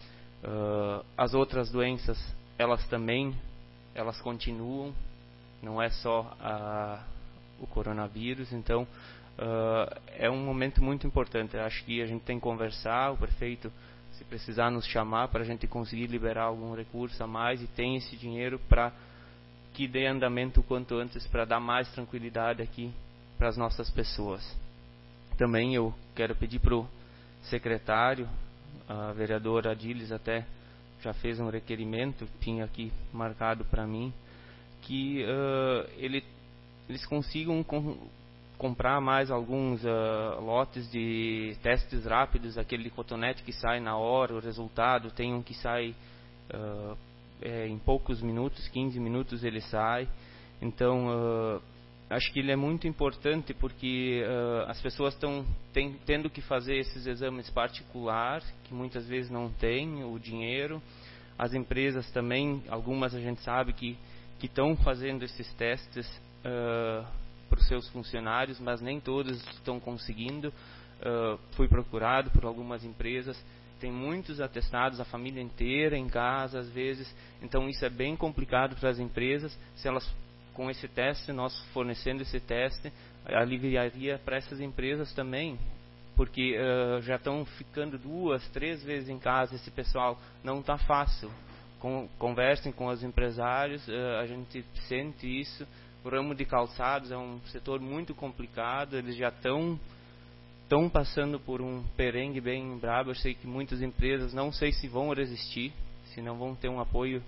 Uh, as outras doenças, elas também, elas continuam, não é só a, o coronavírus, então uh, é um momento muito importante. Eu acho que a gente tem que conversar, o prefeito, se precisar nos chamar para a gente conseguir liberar algum recurso a mais e tem esse dinheiro para que dê andamento o quanto antes para dar mais tranquilidade aqui para as nossas pessoas. Também eu quero pedir para o secretário, a vereadora Adilis até já fez um requerimento, tinha aqui marcado para mim, que uh, ele, eles consigam com, comprar mais alguns uh, lotes de testes rápidos, aquele cotonete que sai na hora, o resultado, tem um que sai uh, é, em poucos minutos, quinze minutos ele sai. Então, uh, acho que ele é muito importante porque uh, as pessoas estão tendo que fazer esses exames particulares, que muitas vezes não têm o dinheiro. As empresas também, algumas a gente sabe que que estão fazendo esses testes uh, para os seus funcionários, mas nem todos estão conseguindo. Uh, fui procurado por algumas empresas, tem muitos atestados, a família inteira em casa às vezes, então isso é bem complicado para as empresas. Se elas, com esse teste, nós fornecendo esse teste, aliviaria para essas empresas também, porque uh, já estão ficando duas, três vezes em casa, esse pessoal não está fácil. Com, conversem com os empresários, uh, a gente sente isso. O ramo de calçados é um setor muito complicado, eles já estão estão passando por um perrengue bem brabo. Eu sei que muitas empresas não sei se vão resistir, se não vão ter um apoio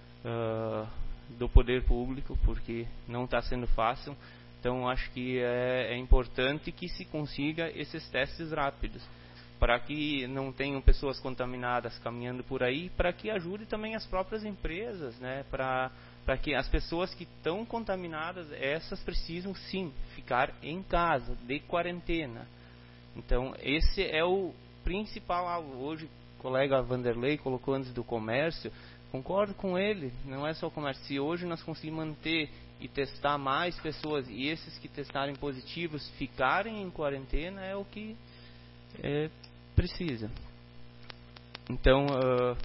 uh, do poder público, porque não está sendo fácil. Então acho que é, é importante que se consiga esses testes rápidos, para que não tenham pessoas contaminadas caminhando por aí, para que ajude também as próprias empresas, né? Para para que as pessoas que estão contaminadas, essas precisam sim ficar em casa, de quarentena. Então esse é o principal alvo. Hoje o colega Vanderlei colocou antes do comércio, concordo com ele, não é só o comércio. Se hoje nós conseguimos manter e testar mais pessoas, e esses que testarem positivos ficarem em quarentena, é o que é, precisa. Então, uh,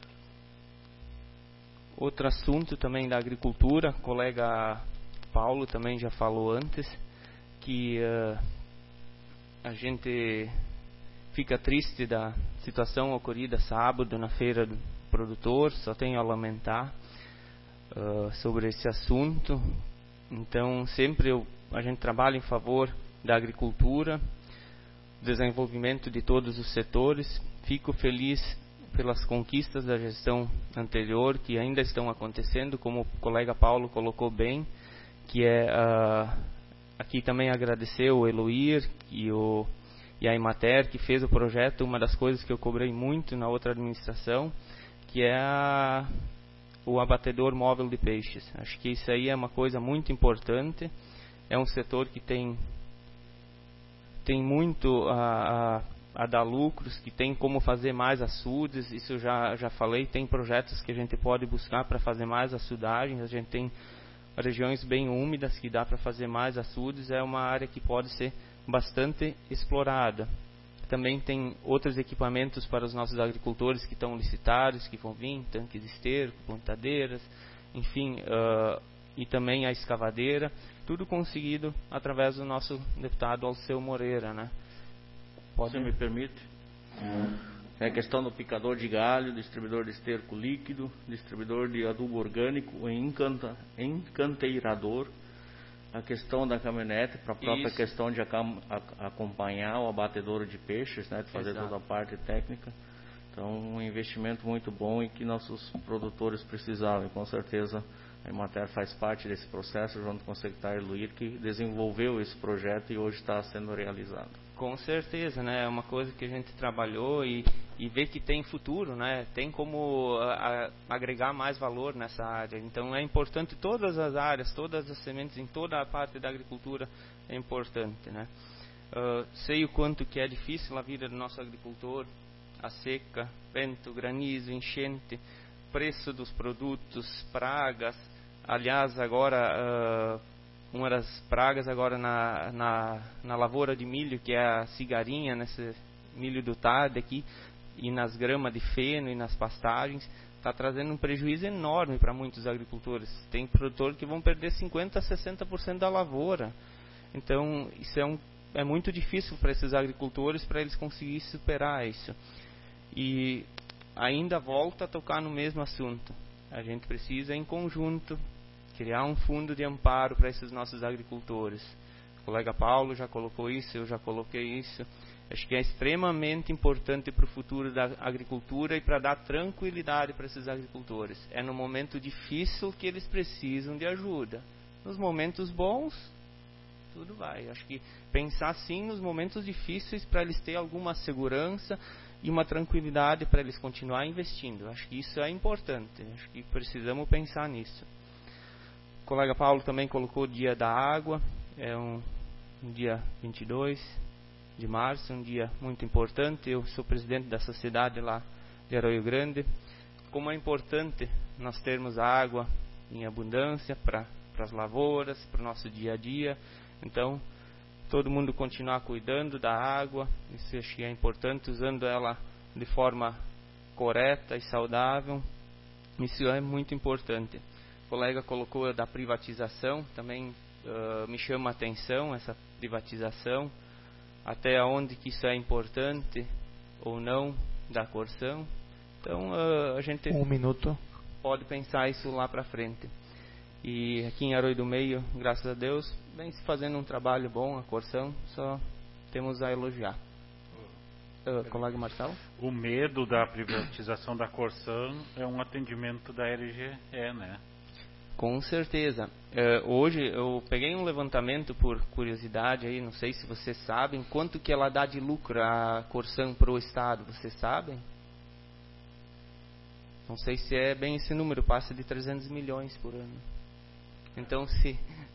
outro assunto também da agricultura, o colega Paulo também já falou antes, que uh, a gente fica triste da situação ocorrida sábado na feira do produtor, só tenho a lamentar uh, sobre esse assunto. Então, sempre eu, a gente trabalha em favor da agricultura, desenvolvimento de todos os setores. Fico feliz pelas conquistas da gestão anterior que ainda estão acontecendo, como o colega Paulo colocou bem, que é uh, aqui também agradecer o Eloir e, o, e a Emater, que fez o projeto. Uma das coisas que eu cobrei muito na outra administração, que é a, o abatedor móvel de peixes. Acho que isso aí é uma coisa muito importante, é um setor que tem tem muito a, a, a dar lucros, que tem como fazer mais açudes. Isso eu já, já falei, tem projetos que a gente pode buscar para fazer mais açudagens. A gente tem regiões bem úmidas que dá para fazer mais açudes, é uma área que pode ser bastante explorada. Também tem outros equipamentos para os nossos agricultores que estão licitados, que vão vir, tanques de esterco, plantadeiras, enfim, uh, e também a escavadeira, tudo conseguido através do nosso deputado Alceu Moreira, né? Pode... Se me permite? É a questão do picador de galho, distribuidor de esterco líquido, distribuidor de adubo orgânico, encanta, encanteirador, a questão da caminhonete, para a própria Isso. questão de acompanhar o abatedouro de peixes, né, de fazer Exato. toda a parte técnica. Então, um investimento muito bom e que nossos produtores precisavam. E com certeza A Emater faz parte desse processo, junto com o secretário Luir, que desenvolveu esse projeto e hoje está sendo realizado. Com certeza, né? É uma coisa que a gente trabalhou e, e vê que tem futuro, né? Tem como a, a, agregar mais valor nessa área. Então é importante todas as áreas, todas as sementes, em toda a parte da agricultura é importante, né? Uh, sei o quanto que é difícil a vida do nosso agricultor, a seca, vento, granizo, enchente, preço dos produtos, pragas. Aliás, agora uh, uma das pragas agora na, na, na lavoura de milho, que é a cigarinha, nesse milho do tarde aqui, e nas gramas de feno e nas pastagens, está trazendo um prejuízo enorme para muitos agricultores. Tem produtores que vão perder cinquenta por cento a sessenta por cento da lavoura. Então, isso é, um, é muito difícil para esses agricultores, para eles conseguirem superar isso. E ainda volta a tocar no mesmo assunto. A gente precisa, em conjunto, criar um fundo de amparo para esses nossos agricultores. O colega Paulo já colocou isso, eu já coloquei isso. Acho que é extremamente importante para o futuro da agricultura e para dar tranquilidade para esses agricultores. É no momento difícil que eles precisam de ajuda. Nos momentos bons, tudo vai. Acho que pensar sim nos momentos difíceis para eles terem alguma segurança e uma tranquilidade para eles continuar investindo. Acho que isso é importante. Acho que precisamos pensar nisso. O colega Paulo também colocou o dia da água, é um, um dia vinte e dois de março, um dia muito importante. Eu sou presidente da sociedade lá de Arroio Grande. Como é importante nós termos água em abundância para as lavouras, para o nosso dia a dia. Então, todo mundo continuar cuidando da água, isso acho que é importante, usando ela de forma correta e saudável. Isso é muito importante. O colega colocou da privatização, também uh, me chama a atenção essa privatização, até onde que isso é importante ou não da Corsã. Então uh, a gente um minuto. pode pensar isso lá para frente. E aqui em Arroio do Meio, graças a Deus, vem se fazendo um trabalho bom a Corsã, só temos a elogiar. Uh, colega Marcelo? O medo da privatização da Corsã é um atendimento da L G E, né? Com certeza. Uh, hoje eu peguei um levantamento por curiosidade aí, não sei se vocês sabem, quanto que ela dá de lucro a Corsã para o Estado, vocês sabem? Não sei se é bem esse número, passa de trezentos milhões por ano. Então se...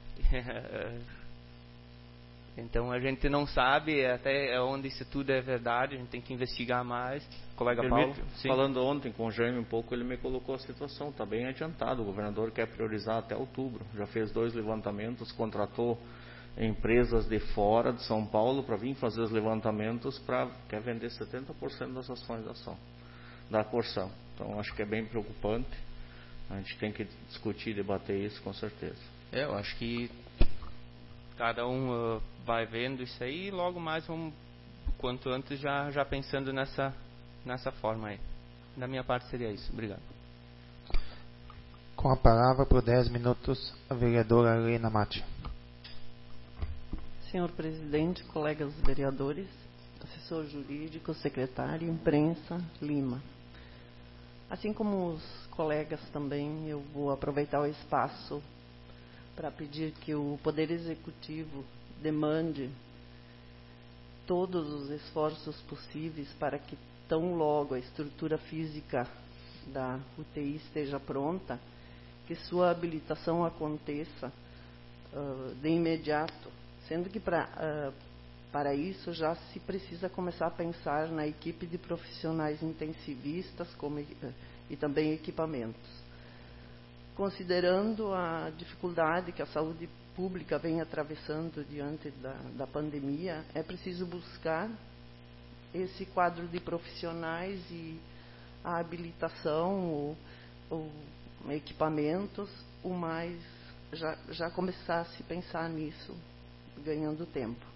Então a gente não sabe até onde isso tudo é verdade, a gente tem que investigar mais. Colega Permite, Paulo? Sim. Falando ontem com o Jaime um pouco, ele me colocou a situação, está bem adiantado, o governador quer priorizar até outubro, já fez dois levantamentos, contratou empresas de fora de São Paulo para vir fazer os levantamentos, para quer vender setenta por cento das ações da ação, da Corsã. Então acho que é bem preocupante, a gente tem que discutir e debater isso com certeza. É, eu acho que cada um uh, vai vendo isso aí e logo mais vamos, quanto antes, já, já pensando nessa, nessa forma aí. Da minha parte seria isso. Obrigado. Com a palavra por dez minutos, a vereadora Helena Matti. Senhor presidente, colegas vereadores, assessor jurídico, secretário, imprensa, Lima. Assim como os colegas também, eu vou aproveitar o espaço para pedir que o Poder Executivo demande todos os esforços possíveis para que, tão logo a estrutura física da U T I esteja pronta, que sua habilitação aconteça uh, de imediato, sendo que pra, uh, para isso já se precisa começar a pensar na equipe de profissionais intensivistas como, uh, e também equipamentos. Considerando a dificuldade que a saúde pública vem atravessando diante da, da pandemia, é preciso buscar esse quadro de profissionais e a habilitação ou, ou equipamentos, o mais já, já começar a se pensar nisso, ganhando tempo.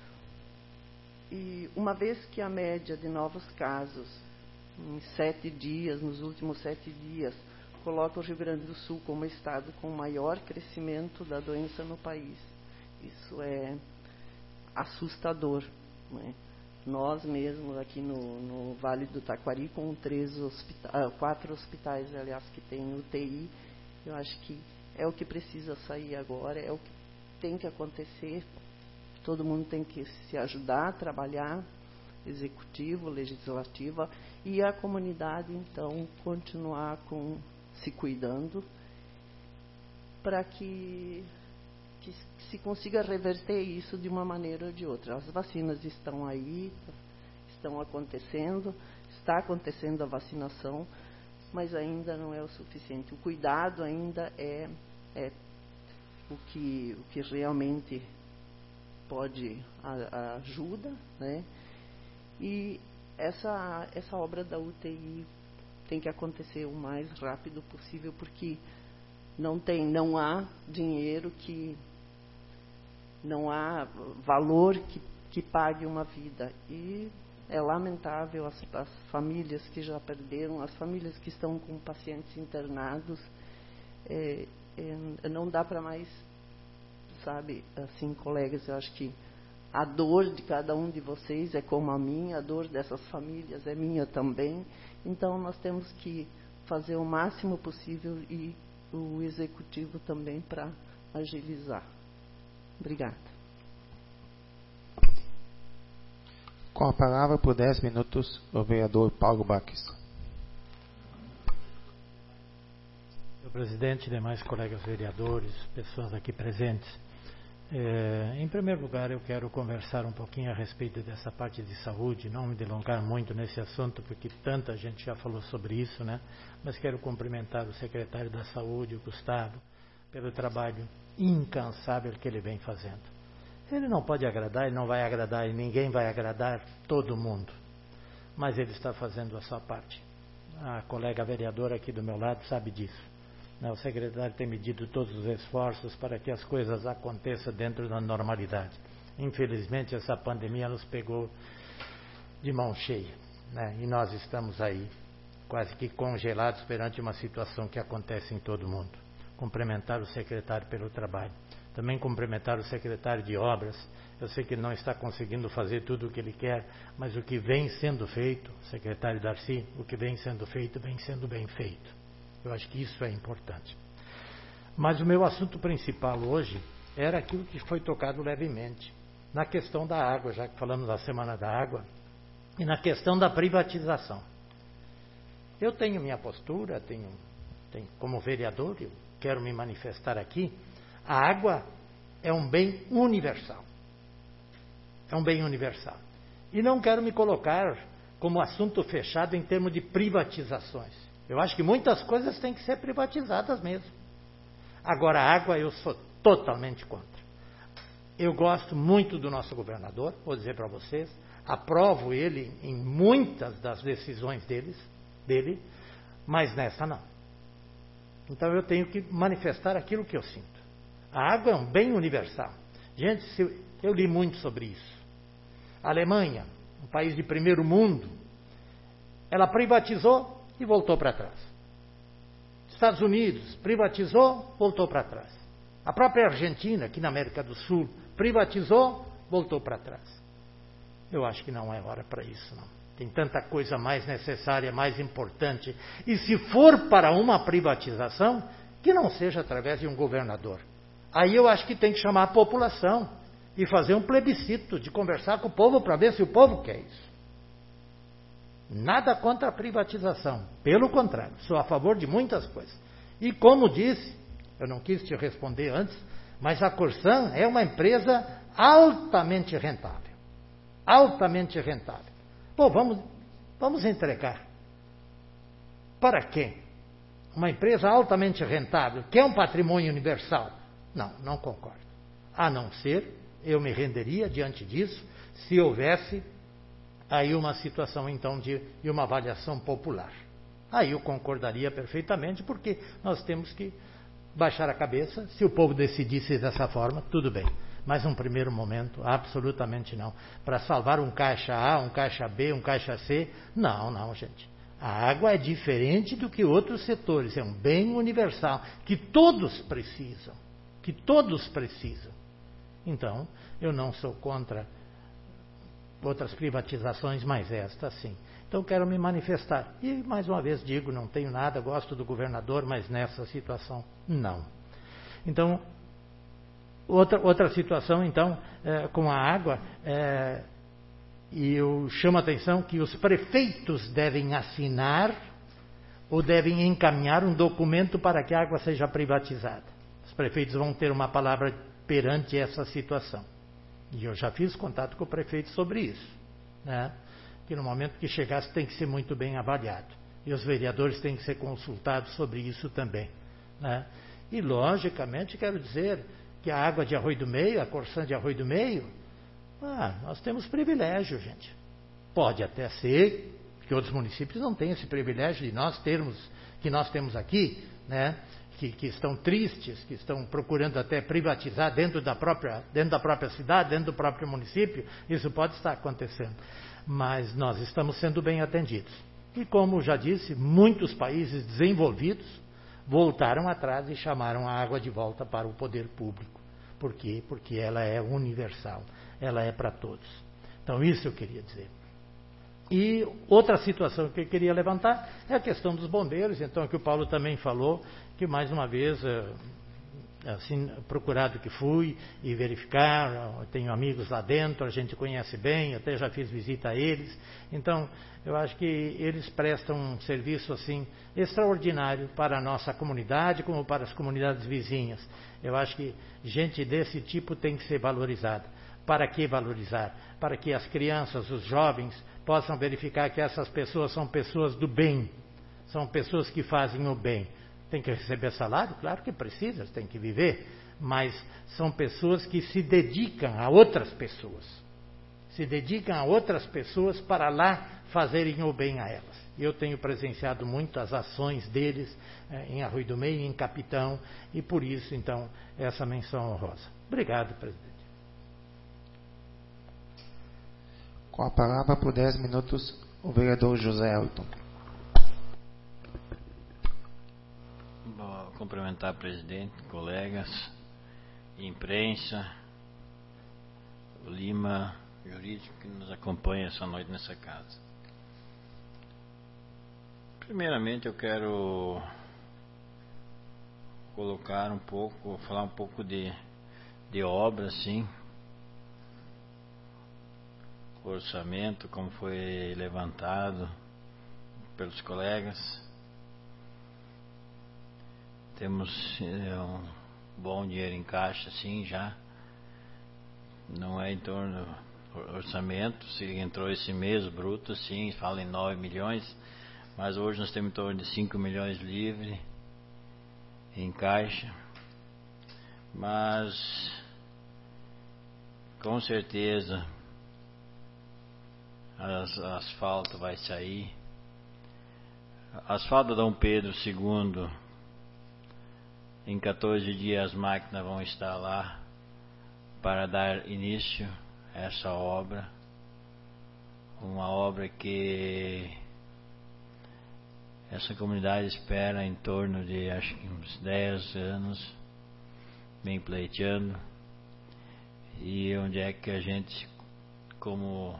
E uma vez que a média de novos casos, em sete dias, nos últimos sete dias, coloca o Rio Grande do Sul como o estado com maior crescimento da doença no país. Isso é assustador, né? Nós mesmos aqui no, no Vale do Taquari, com três hospitais, quatro hospitais, aliás, que tem U T I, eu acho que é o que precisa sair agora, é o que tem que acontecer. Todo mundo tem que se ajudar a trabalhar, executivo, legislativa, e a comunidade, então, continuar com, se cuidando, para que, que se consiga reverter isso de uma maneira ou de outra. As vacinas estão aí, estão acontecendo, está acontecendo a vacinação, mas ainda não é o suficiente. O cuidado ainda é, é o, que, o que realmente pode a, a ajuda, né? E essa, essa obra da U T I tem que acontecer o mais rápido possível, porque não tem, não há dinheiro que, não há valor que, que pague uma vida. E é lamentável as, as famílias que já perderam, as famílias que estão com pacientes internados, é, é, não dá para mais, sabe, assim, colegas, eu acho que a dor de cada um de vocês é como a minha, a dor dessas famílias é minha também. Então, nós temos que fazer o máximo possível e o executivo também para agilizar. Obrigada. Com a palavra por dez minutos, o vereador Paulo Baques. Senhor presidente, demais colegas vereadores, pessoas aqui presentes. É, em primeiro lugar, eu quero conversar um pouquinho a respeito dessa parte de saúde, não me delongar muito nesse assunto, porque tanta gente já falou sobre isso, né? Mas quero cumprimentar o secretário da Saúde, o Gustavo, pelo trabalho incansável que ele vem fazendo. Ele não pode agradar, ele não vai agradar, e ninguém vai agradar todo mundo, mas ele está fazendo a sua parte. A colega vereadora aqui do meu lado sabe disso. O secretário tem medido todos os esforços para que as coisas aconteçam dentro da normalidade. Infelizmente, essa pandemia nos pegou de mão cheia, né? E nós estamos aí, quase que congelados perante uma situação que acontece em todo mundo. Cumprimentar o secretário pelo trabalho. Também cumprimentar o secretário de obras. Eu sei que ele não está conseguindo fazer tudo o que ele quer, mas o que vem sendo feito, secretário Darcy, o que vem sendo feito, vem sendo bem feito. Eu acho que isso é importante. Mas o meu assunto principal hoje era aquilo que foi tocado levemente, na questão da água, já que falamos da Semana da Água, e na questão da privatização. Eu tenho minha postura, tenho, tenho, como vereador, eu quero me manifestar aqui. A água é um bem universal. É um bem universal. E não quero me colocar como assunto fechado em termos de privatizações. Eu acho que muitas coisas têm que ser privatizadas mesmo. Agora, a água eu sou totalmente contra. Eu gosto muito do nosso governador, vou dizer para vocês, aprovo ele em muitas das decisões deles, dele, mas nessa não. Então eu tenho que manifestar aquilo que eu sinto. A água é um bem universal. Gente, eu li muito sobre isso. A Alemanha, um país de primeiro mundo, ela privatizou e voltou para trás. Estados Unidos privatizou, voltou para trás. A própria Argentina, aqui na América do Sul, privatizou, voltou para trás. Eu acho que não é hora para isso, não. Tem tanta coisa mais necessária, mais importante. E se for para uma privatização, que não seja através de um governador. Aí eu acho que tem que chamar a população e fazer um plebiscito, de conversar com o povo para ver se o povo quer isso. Nada contra a privatização, pelo contrário, sou a favor de muitas coisas. E como disse, eu não quis te responder antes, mas a Corsan é uma empresa altamente rentável. Altamente rentável. Pô, vamos, vamos entregar. Para quê? Uma empresa altamente rentável, que é um patrimônio universal. Não, não concordo. A não ser, eu me renderia diante disso, se houvesse aí uma situação, então, de, de uma avaliação popular. Aí eu concordaria perfeitamente, porque nós temos que baixar a cabeça. Se o povo decidisse dessa forma, tudo bem. Mas num primeiro momento, absolutamente não. Para salvar um caixa A, um caixa B, um caixa C, não, não, gente. A água é diferente do que outros setores. É um bem universal, que todos precisam. Que todos precisam. Então, eu não sou contra outras privatizações, mas esta sim. Então quero me manifestar. E mais uma vez digo, não tenho nada, gosto do governador, mas nessa situação não. Então, outra, outra situação, então, é, com a água, é, e eu chamo a atenção que os prefeitos devem assinar ou devem encaminhar um documento para que a água seja privatizada. Os prefeitos vão ter uma palavra perante essa situação. E eu já fiz contato com o prefeito sobre isso, né? Que no momento que chegasse tem que ser muito bem avaliado. E os vereadores têm que ser consultados sobre isso também, né? E, logicamente, quero dizer que a água de Arroio do Meio, a Corsã de Arroio do Meio, ah, nós temos privilégio, gente. Pode até ser que outros municípios não tenham esse privilégio de nós termos, que nós temos aqui, né? Que, que estão tristes, que estão procurando até privatizar dentro da própria, dentro da própria cidade, dentro do próprio município. Isso pode estar acontecendo. Mas nós estamos sendo bem atendidos. E como já disse, muitos países desenvolvidos voltaram atrás e chamaram a água de volta para o poder público. Por quê? Porque ela é universal, ela é para todos. Então, isso eu queria dizer. E outra situação que eu queria levantar é a questão dos bombeiros, então, que o Paulo também falou, que mais uma vez, assim, procurado que fui e verificar, tenho amigos lá dentro, a gente conhece bem, até já fiz visita a eles, então, eu acho que eles prestam um serviço, assim, extraordinário para a nossa comunidade, como para as comunidades vizinhas. Eu acho que gente desse tipo tem que ser valorizada. Para que valorizar? Para que as crianças, os jovens, possam verificar que essas pessoas são pessoas do bem, são pessoas que fazem o bem. Tem que receber salário? Claro que precisa, tem que viver, mas são pessoas que se dedicam a outras pessoas, se dedicam a outras pessoas para lá fazerem o bem a elas. Eu tenho presenciado muito as ações deles eh, em Arroio do Meio, em Capitão, e por isso, então, essa menção honrosa. Obrigado, presidente. Com a palavra por dez minutos, o vereador José Elton. Vou cumprimentar o presidente, colegas, imprensa, o Lima Jurídico, que nos acompanha essa noite nessa casa. Primeiramente, eu quero colocar um pouco, falar um pouco de, de obra, sim. Orçamento, como foi levantado pelos colegas. Temos é, um bom dinheiro em caixa, sim, já. Não é em torno do orçamento, se entrou esse mês bruto, sim, fala em nove milhões, mas hoje nós temos em torno de cinco milhões livre em caixa. Mas, com certeza, As, asfalto vai sair. Asfalto Dom Pedro segundo, em quatorze dias as máquinas vão estar lá para dar início a essa obra. Uma obra que essa comunidade espera em torno de, acho que uns dez anos, bem pleiteando. E onde é que a gente, como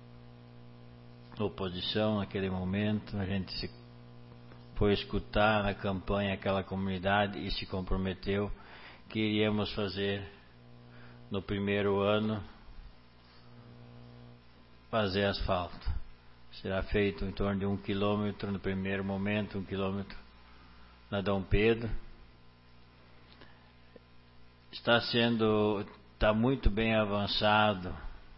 oposição naquele momento, a gente se foi escutar na campanha aquela comunidade e se comprometeu que iríamos fazer no primeiro ano, fazer asfalto. Será feito em torno de um quilômetro no primeiro momento, um quilômetro na Dom Pedro. Está sendo, está muito bem avançado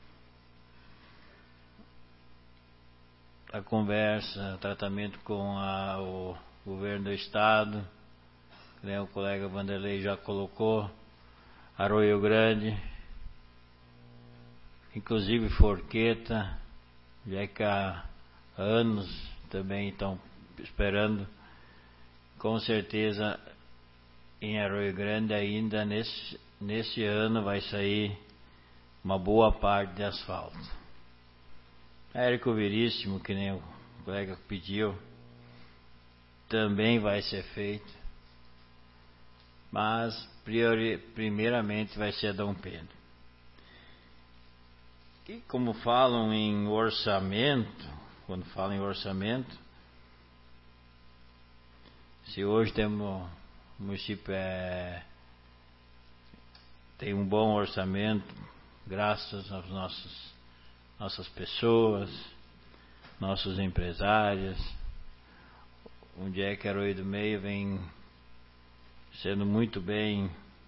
a conversa, o tratamento com a, o governo do estado, né, o colega Vanderlei já colocou, Arroio Grande, inclusive Forqueta, já que há anos também estão esperando. Com certeza em Arroio Grande ainda nesse, nesse ano vai sair uma boa parte de asfalto. Érico Veríssimo, que nem o colega pediu, também vai ser feito, mas priori, primeiramente vai ser Dom Pedro. E como falam em orçamento, quando falam em orçamento, se hoje temos, o município é tem um bom orçamento, graças às nossos, nossas pessoas, nossos empresários. O Jack Arroio do Meio vem sendo muito bem,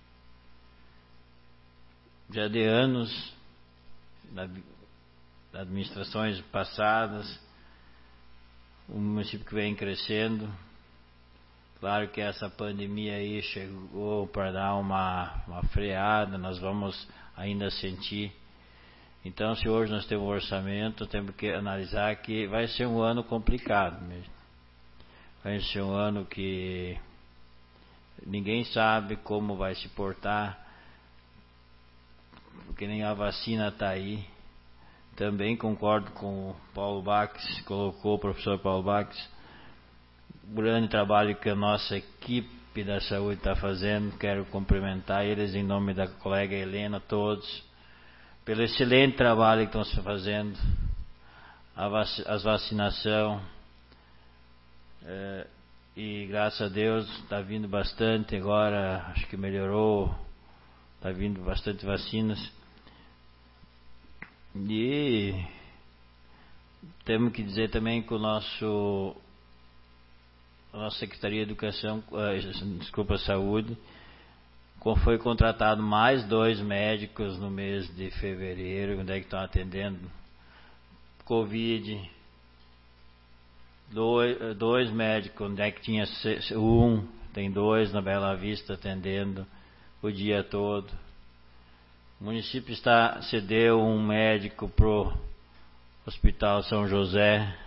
já de anos, das administrações passadas, um município que vem crescendo. Claro que essa pandemia aí chegou para dar uma, uma freada, nós vamos ainda sentir. Então, se hoje nós temos um orçamento, temos que analisar que vai ser um ano complicado mesmo. Vai ser um ano que ninguém sabe como vai se portar, porque nem a vacina está aí. Também concordo com o Paulo Bax, colocou o professor Paulo Bax, o grande trabalho que a nossa equipe da saúde está fazendo. Quero cumprimentar eles em nome da colega Helena, todos, pelo excelente trabalho que estão se fazendo, a vac as vacinação, é, e graças a Deus está vindo bastante agora, acho que melhorou, está vindo bastante vacinas. E temos que dizer também que o nosso a nossa Secretaria de Educação, desculpa, Saúde, foi contratado mais dois médicos no mês de fevereiro, onde é que estão atendendo Covid, dois, dois médicos, onde é que tinha um, tem dois na Bela Vista atendendo o dia todo. O município está, cedeu um médico para o Hospital São José.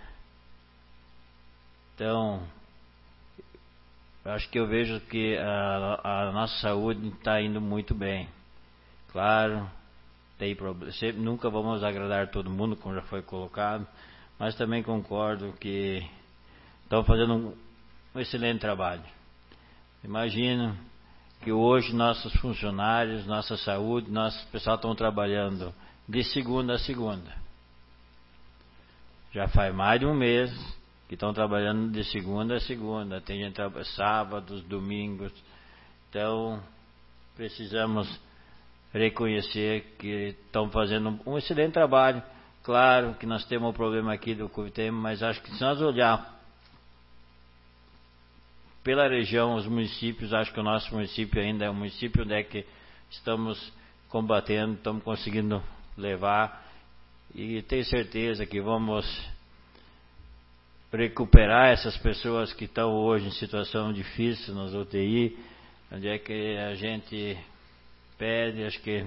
Então, eu acho que eu vejo que a, a nossa saúde está indo muito bem. Claro, tem problema, sempre, nunca vamos agradar todo mundo, como já foi colocado, mas também concordo que estão fazendo um, um excelente trabalho. Imagino que hoje nossos funcionários, nossa saúde, nosso pessoal estão trabalhando de segunda a segunda. Já faz mais de um mês que estão trabalhando de segunda a segunda. Tem gente trabalhando sábados, domingos. Então, precisamos reconhecer que estão fazendo um excelente trabalho. Claro que nós temos um problema aqui do Covid, mas acho que se nós olhar pela região, os municípios, acho que o nosso município ainda é um município onde é que estamos combatendo, estamos conseguindo levar, e tenho certeza que vamos recuperar essas pessoas que estão hoje em situação difícil nas U T I, onde é que a gente pede, acho que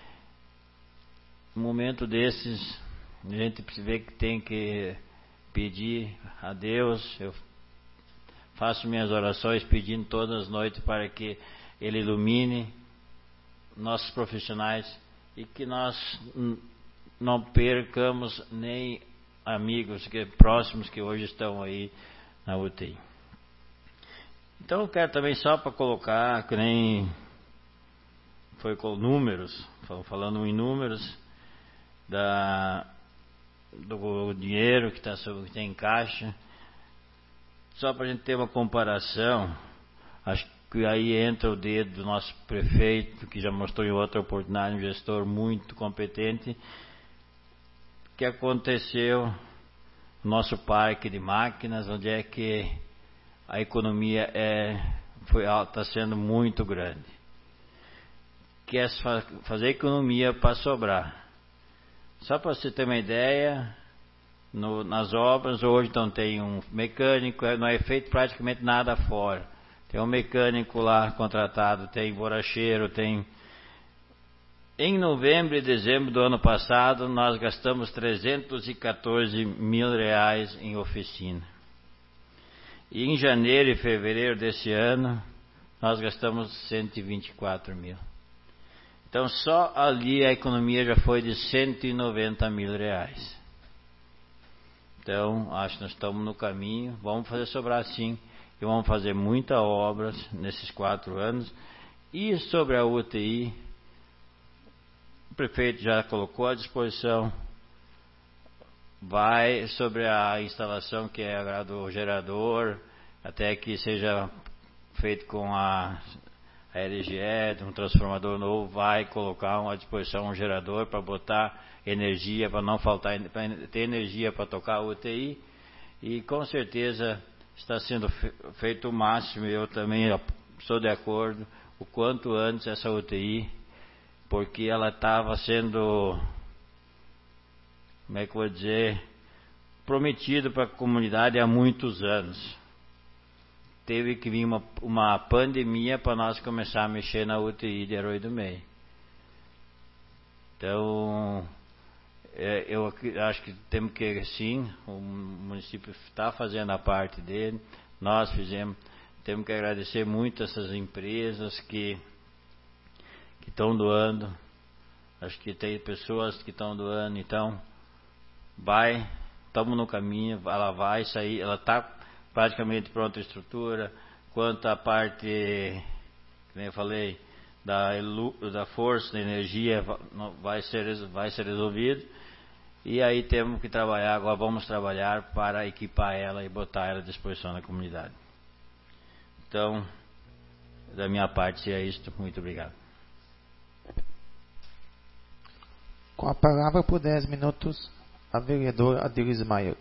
no momento desses a gente vê que tem que pedir a Deus. Eu faço minhas orações pedindo todas as noites para que Ele ilumine nossos profissionais e que nós não percamos nem amigos que, próximos que hoje estão aí na U T I. Então eu quero também só para colocar, que nem foi com números, falando em números, da, do dinheiro que, tá, que tem em caixa, só para a gente ter uma comparação. Acho que aí entra o dedo do nosso prefeito, que já mostrou em outra oportunidade um gestor muito competente, que aconteceu no nosso parque de máquinas, onde é que a economia é, foi, está sendo muito grande. Quer fazer economia para sobrar. Só para você ter uma ideia, no, nas obras hoje então tem um mecânico, não é feito praticamente nada fora. Tem um mecânico lá contratado, tem borracheiro, tem... Em novembro e dezembro do ano passado, nós gastamos trezentos e quatorze mil reais em oficina. E em janeiro e fevereiro desse ano, nós gastamos cento e vinte e quatro mil. Então, só ali a economia já foi de cento e noventa mil reais. Então, acho que nós estamos no caminho. Vamos fazer sobrar sim. E vamos fazer muitas obras nesses quatro anos. E sobre a U T I... O prefeito já colocou à disposição, vai sobre a instalação que é agora do gerador, até que seja feito com a a L G E, um transformador novo, vai colocar à disposição um gerador para botar energia, para não faltar, para ter energia para tocar a U T I, e com certeza está sendo feito o máximo. Eu também estou de acordo, o quanto antes essa U T I, porque ela estava sendo, como é que eu vou dizer, prometida para a comunidade há muitos anos. Teve que vir uma, uma pandemia para nós começar a mexer na U T I de Arroio do Meio. Então, é, eu acho que temos que, sim, o município está fazendo a parte dele, nós fizemos, temos que agradecer muito essas empresas que que estão doando. Acho que tem pessoas que estão doando, então, vai, estamos no caminho, ela vai sair, ela está praticamente pronta a estrutura. Quanto à parte, como eu falei, da, da força, da energia, vai ser, vai ser resolvido. E aí temos que trabalhar, agora vamos trabalhar para equipar ela e botar ela à disposição da comunidade. Então, da minha parte é isto. Muito obrigado. Com a palavra por dez minutos, a vereadora Adil Ismael.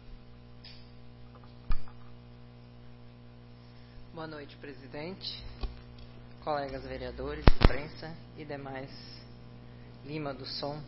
Boa noite, presidente, colegas vereadores, imprensa e demais Lima do Som.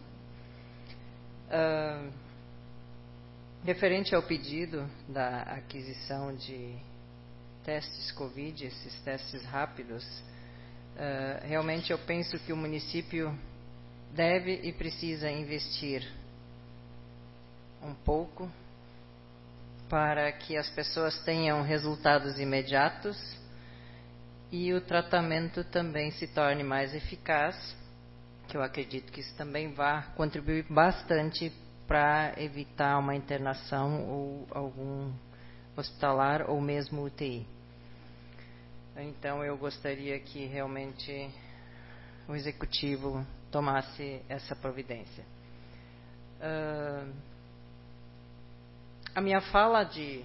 Uh, referente ao pedido da aquisição de testes Covid, esses testes rápidos, uh, realmente eu penso que o município deve e precisa investir um pouco para que as pessoas tenham resultados imediatos e o tratamento também se torne mais eficaz, que eu acredito que isso também vai contribuir bastante para evitar uma internação ou algum hospitalar ou mesmo U T I. Então eu gostaria que realmente o executivo tomasse essa providência. Uh, a minha fala de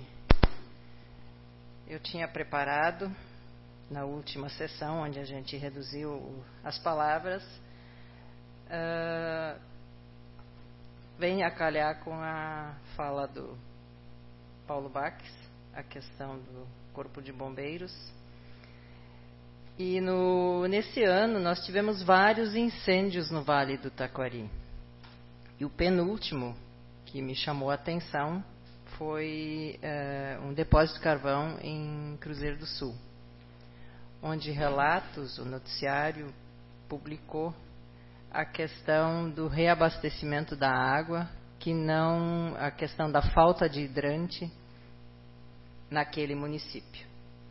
eu tinha preparado na última sessão, onde a gente reduziu as palavras, uh, vem a calhar com a fala do Paulo Bax, a questão do Corpo de Bombeiros. E no, nesse ano nós tivemos vários incêndios no Vale do Taquari. E o penúltimo que me chamou a atenção foi uh, um depósito de carvão em Cruzeiro do Sul, onde relatos, o noticiário publicou a questão do reabastecimento da água, que não, a questão da falta de hidrante naquele município.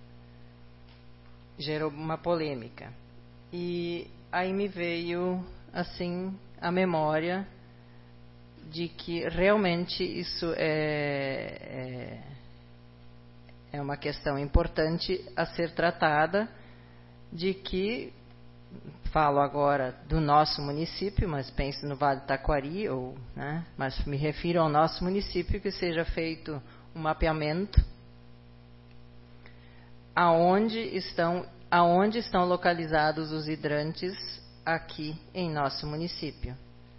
Gerou uma polêmica. E aí me veio, assim, a memória de que realmente isso é, é, é uma questão importante a ser tratada, de que, falo agora do nosso município, mas penso no Vale do Taquari, ou, né, mas me refiro ao nosso município, que seja feito um mapeamento aonde estão, aonde estão localizados os hidrantes aqui em nosso município.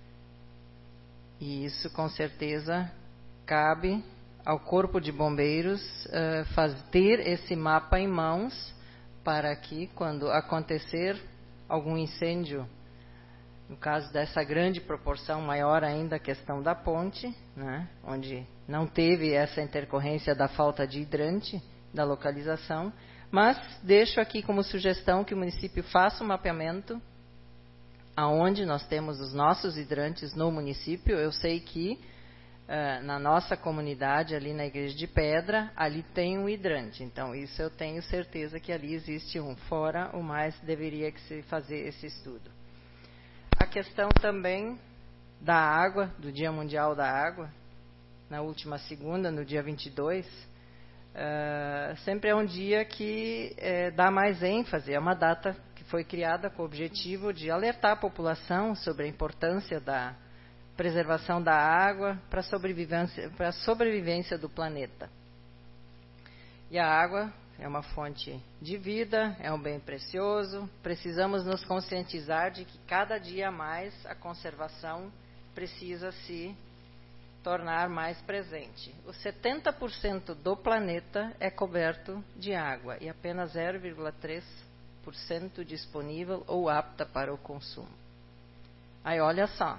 E isso, com certeza, cabe ao Corpo de Bombeiros uh, faz, ter esse mapa em mãos, para que, quando acontecer algum incêndio, no caso dessa grande proporção, maior ainda a questão da ponte, né, onde não teve essa intercorrência da falta de hidrante, da localização, mas deixo aqui como sugestão que o município faça um mapeamento aonde nós temos os nossos hidrantes no município. Eu sei que uh, na nossa comunidade, ali na Igreja de Pedra, ali tem um hidrante, então isso eu tenho certeza que ali existe um, fora o mais deveria que se fazer esse estudo. A questão também da água, do Dia Mundial da Água, na última segunda, no dia vinte e dois, Uh, sempre é um dia que é, dá mais ênfase, é uma data que foi criada com o objetivo de alertar a população sobre a importância da preservação da água para a sobrevivência, para a sobrevivência do planeta. E a água é uma fonte de vida, é um bem precioso. Precisamos nos conscientizar de que cada dia mais a conservação precisa se tornar mais presente. O setenta por cento do planeta é coberto de água e apenas zero vírgula três por cento disponível ou apta para o consumo. Aí olha só,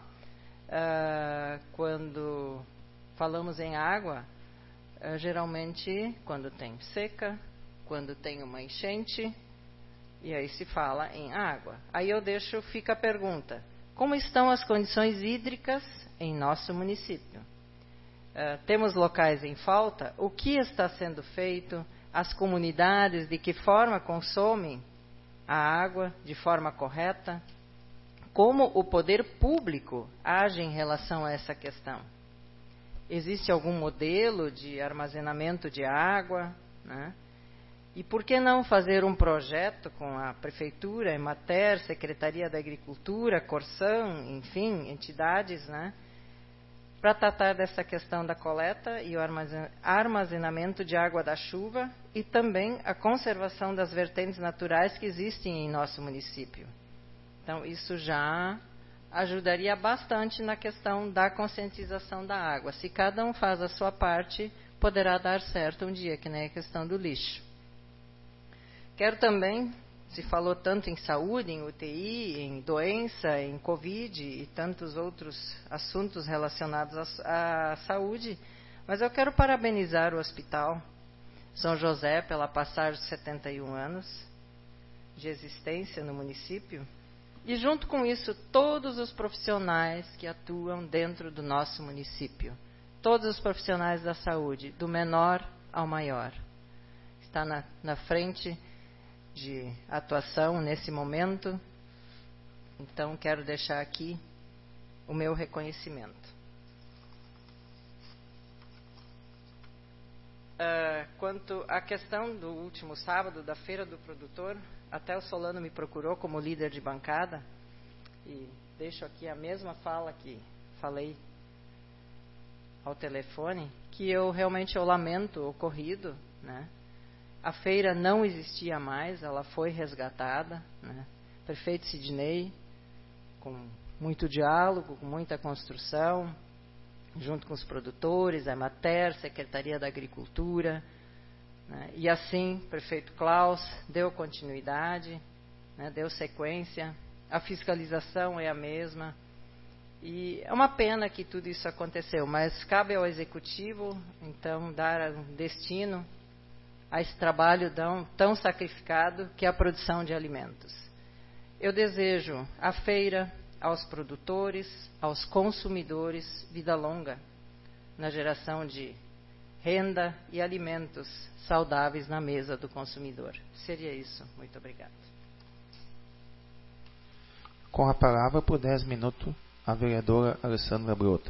uh, quando falamos em água, uh, geralmente quando tem seca, quando tem uma enchente, e aí se fala em água. Aí eu deixo, fica a pergunta, como estão as condições hídricas em nosso município? Uh, temos locais em falta? O que está sendo feito? As comunidades, de que forma consomem a água de forma correta? Como o poder público age em relação a essa questão? Existe algum modelo de armazenamento de água, né? E por que não fazer um projeto com a Prefeitura, Emater, Secretaria da Agricultura, Corsã, enfim, entidades, né? Para tratar dessa questão da coleta e o armazenamento de água da chuva e também a conservação das vertentes naturais que existem em nosso município. Então, isso já ajudaria bastante na questão da conscientização da água. Se cada um faz a sua parte, poderá dar certo um dia, que nem a questão do lixo. Quero também, se falou tanto em saúde, em U T I, em doença, em Covid e tantos outros assuntos relacionados à, à saúde, mas eu quero parabenizar o Hospital São José pela passagem de setenta e um anos de existência no município e, junto com isso, todos os profissionais que atuam dentro do nosso município, todos os profissionais da saúde, do menor ao maior, está na, na frente de atuação nesse momento. Então, quero deixar aqui o meu reconhecimento. Uh, quanto à questão do último sábado, da Feira do Produtor, até o Solano me procurou como líder de bancada, e deixo aqui a mesma fala que falei ao telefone, que eu realmente eu lamento o ocorrido, né? A feira não existia mais, ela foi resgatada, né? Prefeito Sidney, com muito diálogo, com muita construção, junto com os produtores, a Emater, Secretaria da Agricultura, né? E assim, prefeito Klaus deu continuidade, né? Deu sequência, a fiscalização é a mesma, e é uma pena que tudo isso aconteceu, mas cabe ao Executivo, então, dar um destino a esse trabalho tão, tão sacrificado que é a produção de alimentos. Eu desejo à feira, aos produtores, aos consumidores, vida longa na geração de renda e alimentos saudáveis na mesa do consumidor. Seria isso. Muito obrigada. Com a palavra, por dez minutos, a vereadora Alessandra Brota.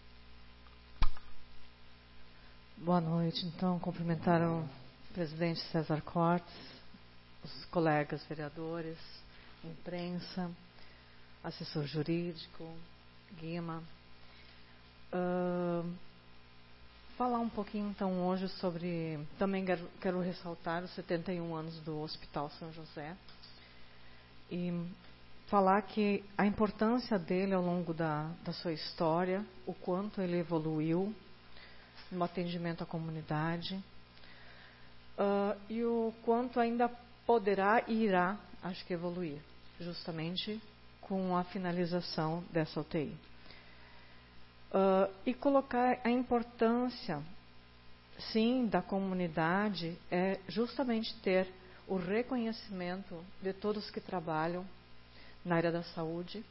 Boa noite. Então, cumprimentar o presidente César Cortes, os colegas vereadores, imprensa, assessor jurídico, Guima. Uh, falar um pouquinho, então, hoje sobre... Também quero, quero ressaltar os setenta e um anos do Hospital São José e falar que a importância dele ao longo da, da sua história, o quanto ele evoluiu no atendimento à comunidade, Uh, e o quanto ainda poderá e irá, acho que, evoluir, justamente com a finalização dessa U T I. Uh, e colocar a importância, sim, da comunidade, é justamente ter o reconhecimento de todos que trabalham na área da saúde,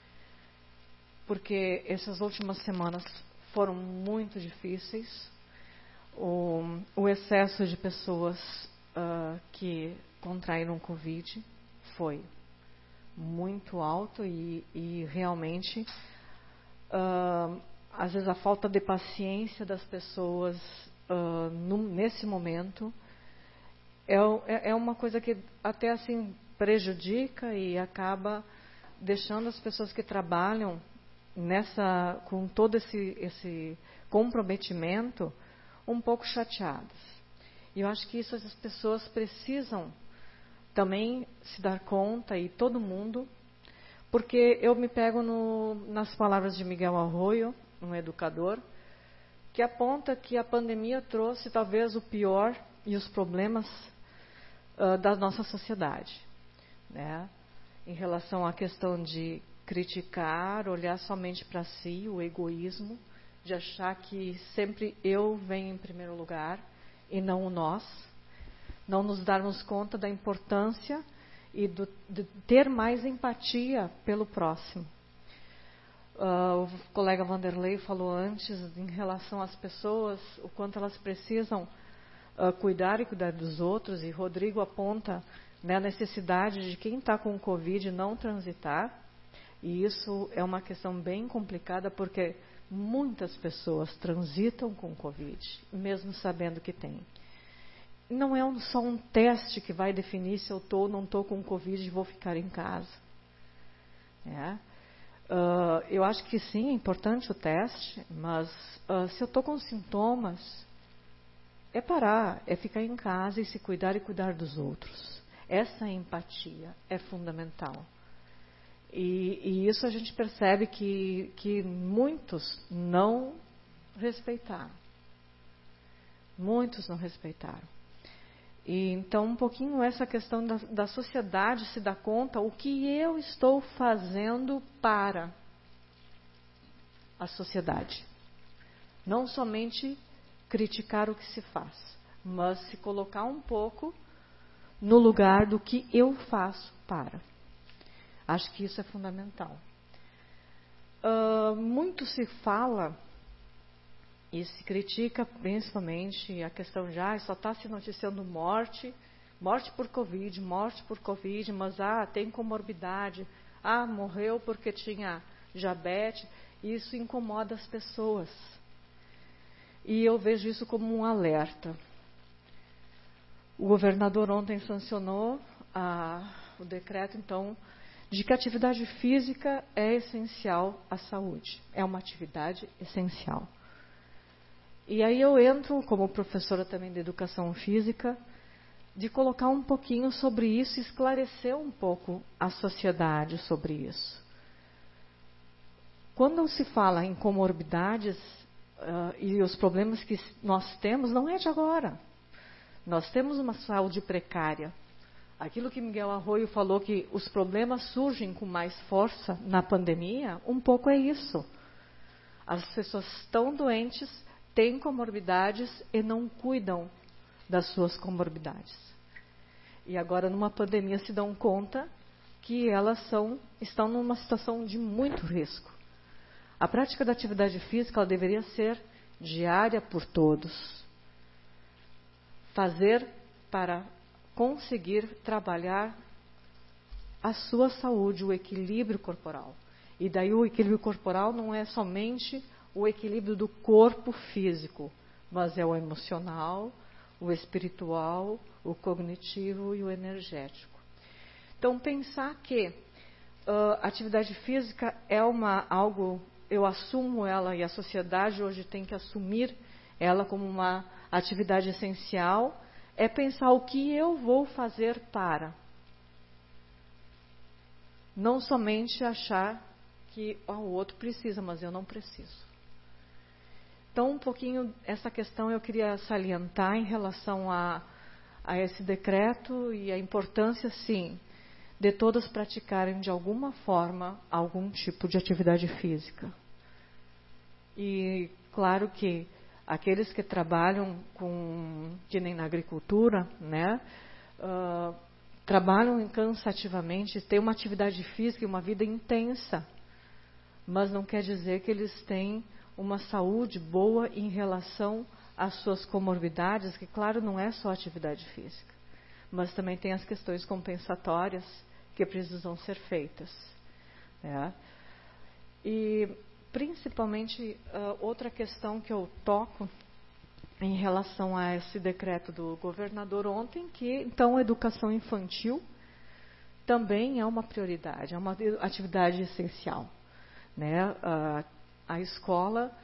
porque essas últimas semanas foram muito difíceis. O, o excesso de pessoas uh, que contraíram Covid foi muito alto e, e realmente, uh, às vezes, a falta de paciência das pessoas uh, no, nesse momento é, é, é uma coisa que até assim prejudica e acaba deixando as pessoas que trabalham nessa, com todo esse, esse comprometimento um pouco chateadas. E eu acho que isso as pessoas precisam também se dar conta, e todo mundo, porque eu me pego no, nas palavras de Miguel Arroyo, um educador, que aponta que a pandemia trouxe talvez o pior e os problemas uh, da nossa sociedade, né? Em relação à questão de criticar, olhar somente para si, o egoísmo, de achar que sempre eu venho em primeiro lugar e não o nós, não nos darmos conta da importância e do, de ter mais empatia pelo próximo. Uh, o colega Vanderlei falou antes em relação às pessoas, o quanto elas precisam uh, cuidar e cuidar dos outros, e Rodrigo aponta, né, a necessidade de quem está com Covid não transitar, e isso é uma questão bem complicada, porque muitas pessoas transitam com Covid, mesmo sabendo que tem. Não é um, só um teste que vai definir se eu estou ou não estou com Covid e vou ficar em casa. É. Uh, eu acho que sim, é importante o teste, mas uh, se eu estou com sintomas, é parar, é ficar em casa e se cuidar e cuidar dos outros. Essa empatia é fundamental. E, e isso a gente percebe que, que muitos não respeitaram. Muitos não respeitaram. E então, um pouquinho essa questão da, da sociedade se dar conta o que eu estou fazendo para a sociedade. Não somente criticar o que se faz, mas se colocar um pouco no lugar do que eu faço para. Acho que isso é fundamental. Uh, muito se fala e se critica principalmente a questão de ah, só está se noticiando morte, morte por Covid, morte por Covid, mas ah, tem comorbidade, ah, morreu porque tinha diabetes. Isso incomoda as pessoas. E eu vejo isso como um alerta. O governador ontem sancionou a, o decreto, então, de que a atividade física é essencial à saúde. É uma atividade essencial. E aí eu entro, como professora também de educação física, de colocar um pouquinho sobre isso, esclarecer um pouco a sociedade sobre isso. Quando se fala em comorbidades uh, e os problemas que nós temos, não é de agora. Nós temos uma saúde precária. Aquilo que Miguel Arroyo falou, que os problemas surgem com mais força na pandemia, um pouco é isso. As pessoas estão doentes, têm comorbidades e não cuidam das suas comorbidades. E agora, numa pandemia, se dão conta que elas são, estão numa situação de muito risco. A prática da atividade física ela deveria ser diária por todos. Fazer para conseguir trabalhar a sua saúde, o equilíbrio corporal. E daí o equilíbrio corporal não é somente o equilíbrio do corpo físico, mas é o emocional, o espiritual, o cognitivo e o energético. Então, pensar que uh, atividade física é uma, algo, eu assumo ela e a sociedade hoje tem que assumir ela como uma atividade essencial, é pensar o que eu vou fazer para. Não somente achar que oh, o outro precisa, mas eu não preciso. Então, um pouquinho essa questão eu queria salientar em relação a, a esse decreto e a importância, sim, de todas praticarem de alguma forma algum tipo de atividade física. E, claro que aqueles que trabalham com, que nem na agricultura, né, uh, trabalham cansativamente, têm uma atividade física e uma vida intensa, mas não quer dizer que eles têm uma saúde boa em relação às suas comorbidades, que claro não é só atividade física, mas também tem as questões compensatórias que precisam ser feitas. Né? E principalmente uh, outra questão que eu toco em relação a esse decreto do governador ontem, que então a educação infantil também é uma prioridade, é uma atividade essencial. Né? Uh, a escola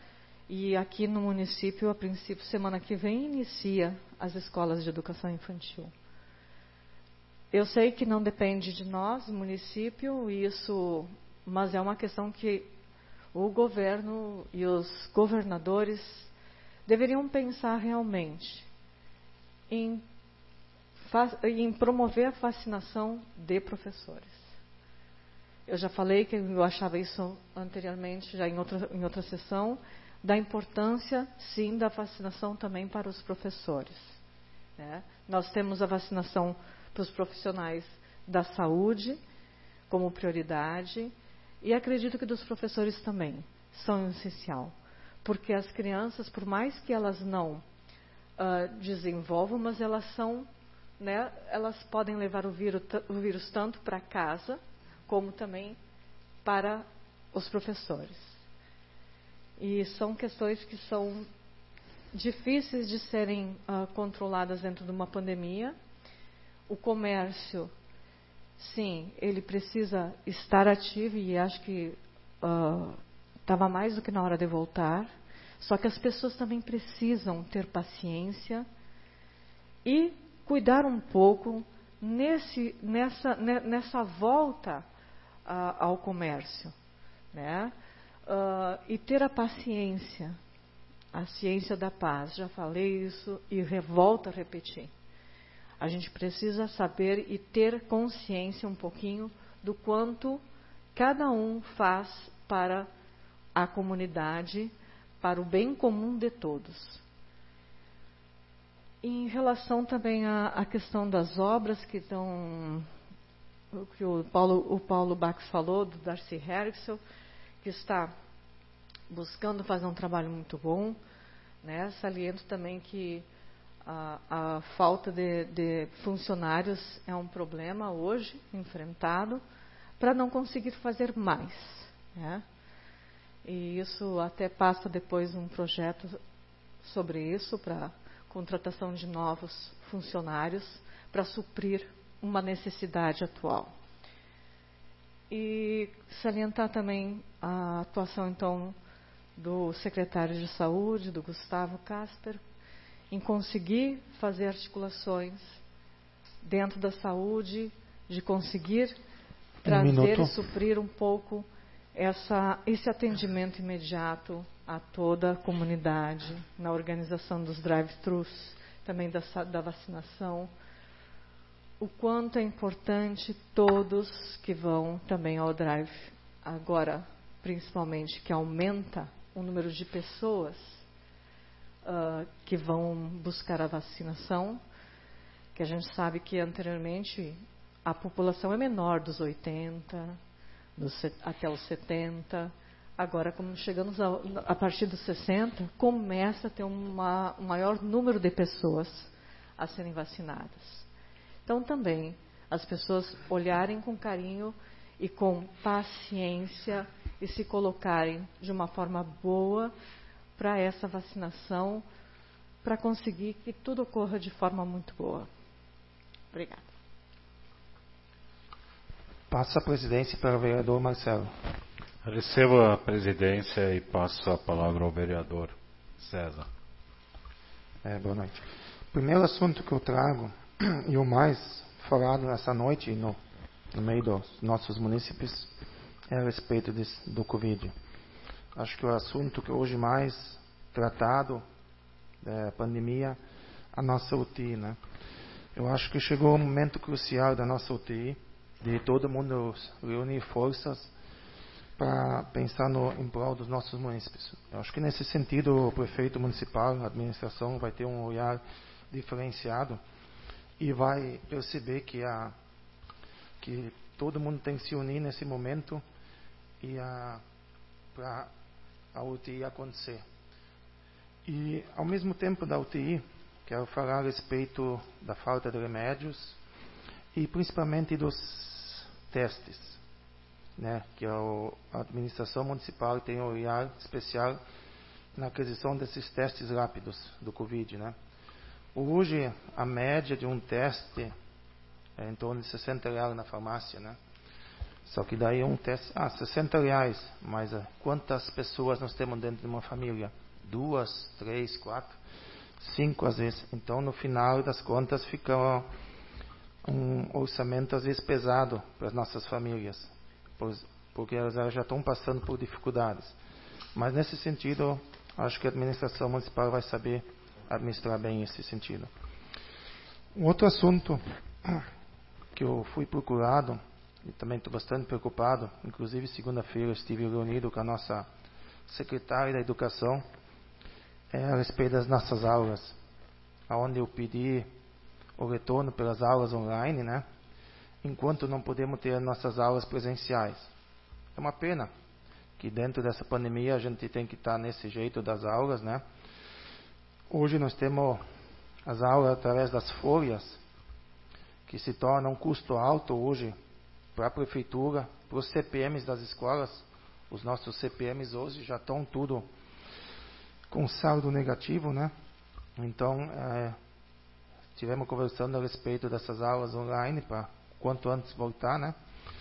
E aqui no município, a princípio, semana que vem, inicia as escolas de educação infantil. Eu sei que não depende de nós, município, isso, mas é uma questão que o governo e os governadores deveriam pensar realmente em, em promover a vacinação de professores. Eu já falei que eu achava isso anteriormente, já em outra, em outra sessão, da importância, sim, da vacinação também para os professores. Né? Nós temos a vacinação para os profissionais da saúde como prioridade e acredito que dos professores também são essencial. Porque as crianças, por mais que elas não uh, desenvolvam, mas elas são, né, elas podem levar o vírus, o vírus tanto para casa, como também para os professores. E são questões que são difíceis de serem uh, controladas dentro de uma pandemia. O comércio, sim, ele precisa estar ativo e acho que estava uh, mais do que na hora de voltar. Só que as pessoas também precisam ter paciência e cuidar um pouco nesse, nessa, nessa volta uh, ao comércio, né? Uh, e ter a paciência, a ciência da paz. Já falei isso e volto a repetir. A gente precisa saber e ter consciência um pouquinho do quanto cada um faz para a comunidade, para o bem comum de todos. Em relação também à, à questão das obras que estão, que o Paulo, o Paulo Bax falou, do Darcy Harrison, que está buscando fazer um trabalho muito bom, né? Saliento também que a, a falta de, de funcionários é um problema hoje enfrentado para não conseguir fazer mais, né? E isso até passa depois um projeto sobre isso, para contratação de novos funcionários, para suprir uma necessidade atual. E salientar também a atuação, então, do secretário de Saúde, do Gustavo Casper, em conseguir fazer articulações dentro da saúde, de conseguir trazer Um e suprir um pouco essa, esse atendimento imediato a toda a comunidade, na organização dos drive-thrus, também da, da vacinação. O quanto é importante todos que vão também ao drive, agora principalmente que aumenta o número de pessoas uh, que vão buscar a vacinação, que a gente sabe que anteriormente a população é menor, dos oitenta, dos, até os setenta, agora como chegamos a, a partir dos sessenta, começa a ter uma, um maior número de pessoas a serem vacinadas. Então também as pessoas olharem com carinho e com paciência e se colocarem de uma forma boa para essa vacinação, para conseguir que tudo ocorra de forma muito boa. Obrigada. Passa a presidência para o vereador Marcelo. Recebo a presidência e passo a palavra ao vereador César. É, boa noite. O primeiro assunto que eu trago, e o mais falado nessa noite no, no meio dos nossos munícipes, é a respeito de, do Covid. Acho que o assunto que hoje mais tratado da pandemia, a nossa U T I, né? Eu acho que chegou o momento crucial da nossa U T I, de todo mundo reunir forças para pensar no, em prol dos nossos munícipes. Eu acho que nesse sentido o prefeito municipal, a administração, vai ter um olhar diferenciado e vai perceber que, a, que todo mundo tem que se unir nesse momento e para a U T I acontecer. E ao mesmo tempo da U T I, quero falar a respeito da falta de remédios e principalmente dos testes, né, que a administração municipal tem um olhar especial na aquisição desses testes rápidos do Covid, né. Hoje a média de um teste é em torno de sessenta reais na farmácia, né. Só que daí um teste, ah, sessenta reais, mas ah, quantas pessoas nós temos dentro de uma família? duas, três, quatro, cinco às vezes. Então, no final das contas, fica um orçamento às vezes pesado para as nossas famílias, porque elas já estão passando por dificuldades. Mas nesse sentido, acho que a administração municipal vai saber administrar bem esse sentido. Um outro assunto que eu fui procurado, e também estou bastante preocupado, inclusive segunda-feira estive reunido com a nossa secretária da Educação, é a respeito das nossas aulas, onde eu pedi o retorno pelas aulas online, né? Enquanto não podemos ter as nossas aulas presenciais. É uma pena que dentro dessa pandemia a gente tem que estar nesse jeito das aulas, né? Hoje nós temos as aulas através das folhas, que se torna um custo alto hoje para a prefeitura, para os C P Ms das escolas. Os nossos C P Ms hoje já estão tudo com saldo negativo, né? Então, é, tivemos conversando a respeito dessas aulas online para quanto antes voltar, né?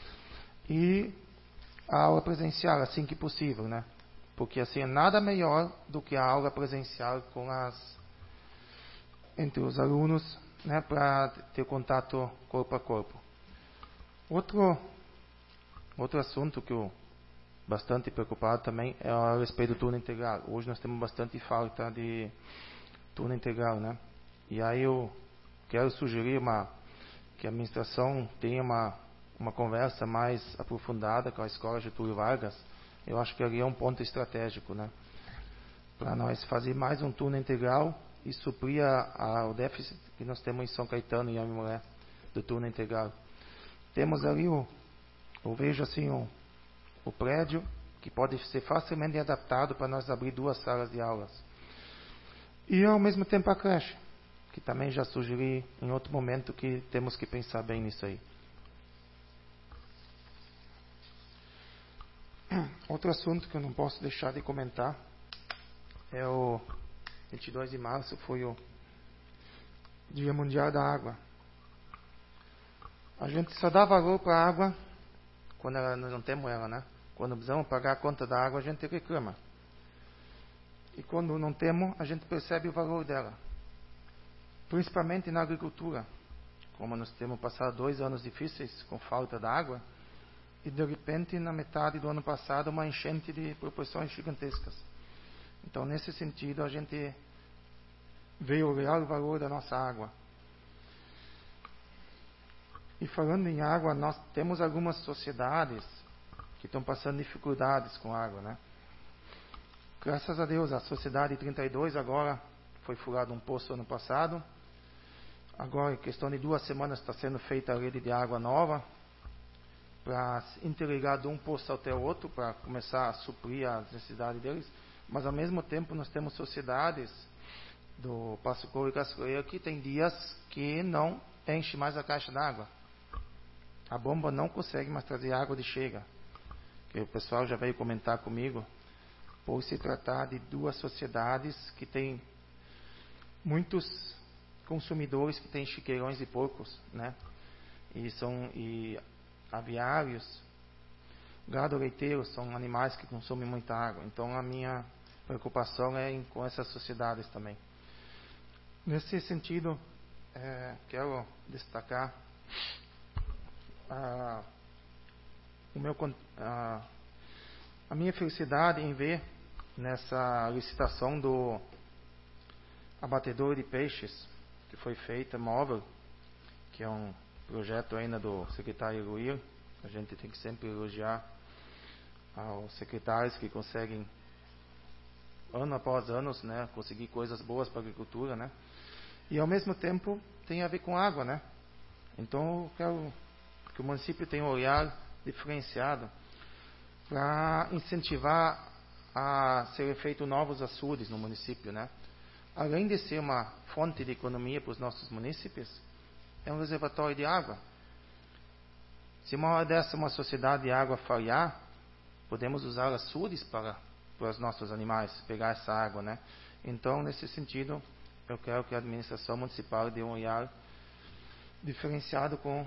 E a aula presencial, assim que possível, né? Porque assim, é nada melhor do que a aula presencial com as entre os alunos, né, para ter contato corpo a corpo. Outro outro assunto que eu bastante preocupado também é a respeito do turno integral. Hoje nós temos bastante falta de turno integral, né? E aí eu quero sugerir uma que a administração tenha uma uma conversa mais aprofundada com a Escola Getúlio Vargas. Eu acho que ali é um ponto estratégico, né? Para nós fazer mais um turno integral e suprir a, a, o déficit que nós temos em São Caetano e Amimoré do turno integral. Temos ali o, eu vejo assim o, o prédio que pode ser facilmente adaptado para nós abrir duas salas de aulas. E ao mesmo tempo a creche, que também já sugeri em outro momento que temos que pensar bem nisso aí. Outro assunto que eu não posso deixar de comentar é o vinte e dois de março, foi o Dia Mundial da Água. A gente só dá valor para a água quando ela, nós não temos ela, né? Quando precisamos pagar a conta da água, a gente reclama. E quando não temos, a gente percebe o valor dela. Principalmente na agricultura. Como nós temos passado dois anos difíceis com falta da água, e de repente, na metade do ano passado, uma enchente de proporções gigantescas. Então, nesse sentido, a gente veio o real valor da nossa água. E falando em água, nós temos algumas sociedades que estão passando dificuldades com água, né? Graças a Deus, a Sociedade trinta e dois agora foi furado um poço ano passado. Agora, em questão de duas semanas, está sendo feita a rede de água nova para interligar de um poço até o outro, para começar a suprir as necessidades deles. Mas, ao mesmo tempo, nós temos sociedades do Passo Couro e Cascoeira que tem dias que não enche mais a caixa d'água. A bomba não consegue mais trazer água de chega. Que o pessoal já veio comentar comigo, por se tratar de duas sociedades que têm muitos consumidores que têm chiqueirões de porcos, né? E são e aviários, gado leiteiro, são animais que consomem muita água. Então a minha preocupação é em, com essas sociedades também. Nesse sentido, é, quero destacar a, o meu, a, a minha felicidade em ver nessa licitação do abatedor de peixes que foi feita, móvel, que é um projeto ainda do secretário Luir. A gente tem que sempre elogiar aos secretários que conseguem, ano após ano, né, conseguir coisas boas para a agricultura, né? E ao mesmo tempo tem a ver com água, né? Então eu quero que o município tenha um olhar diferenciado para incentivar a ser feito novos açudes no município, né? Além de ser uma fonte de economia para os nossos munícipes, é um reservatório de água. Se uma hora dessa uma sociedade de água falhar, podemos usar açudes para, para os nossos animais pegar essa água, né? Então, nesse sentido, eu quero que a administração municipal dê um olhar diferenciado com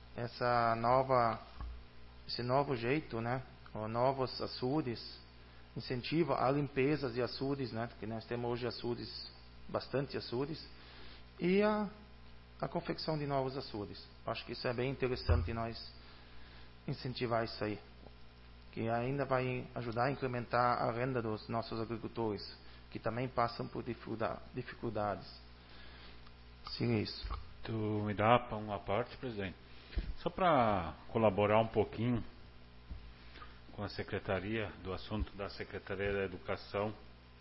essa nova, esse novo jeito, né? Ou novos açudes, incentivo a limpeza de açudes, né? Que nós temos hoje açudes, bastante açudes, e a, a confecção de novos açudes. Acho que isso é bem interessante nós incentivar isso aí, que ainda vai ajudar a incrementar a renda dos nossos agricultores, que também passam por dificuldades. Sim, é isso. Tu me dá uma parte, presidente? Só para colaborar um pouquinho com a Secretaria, do assunto da Secretaria da Educação.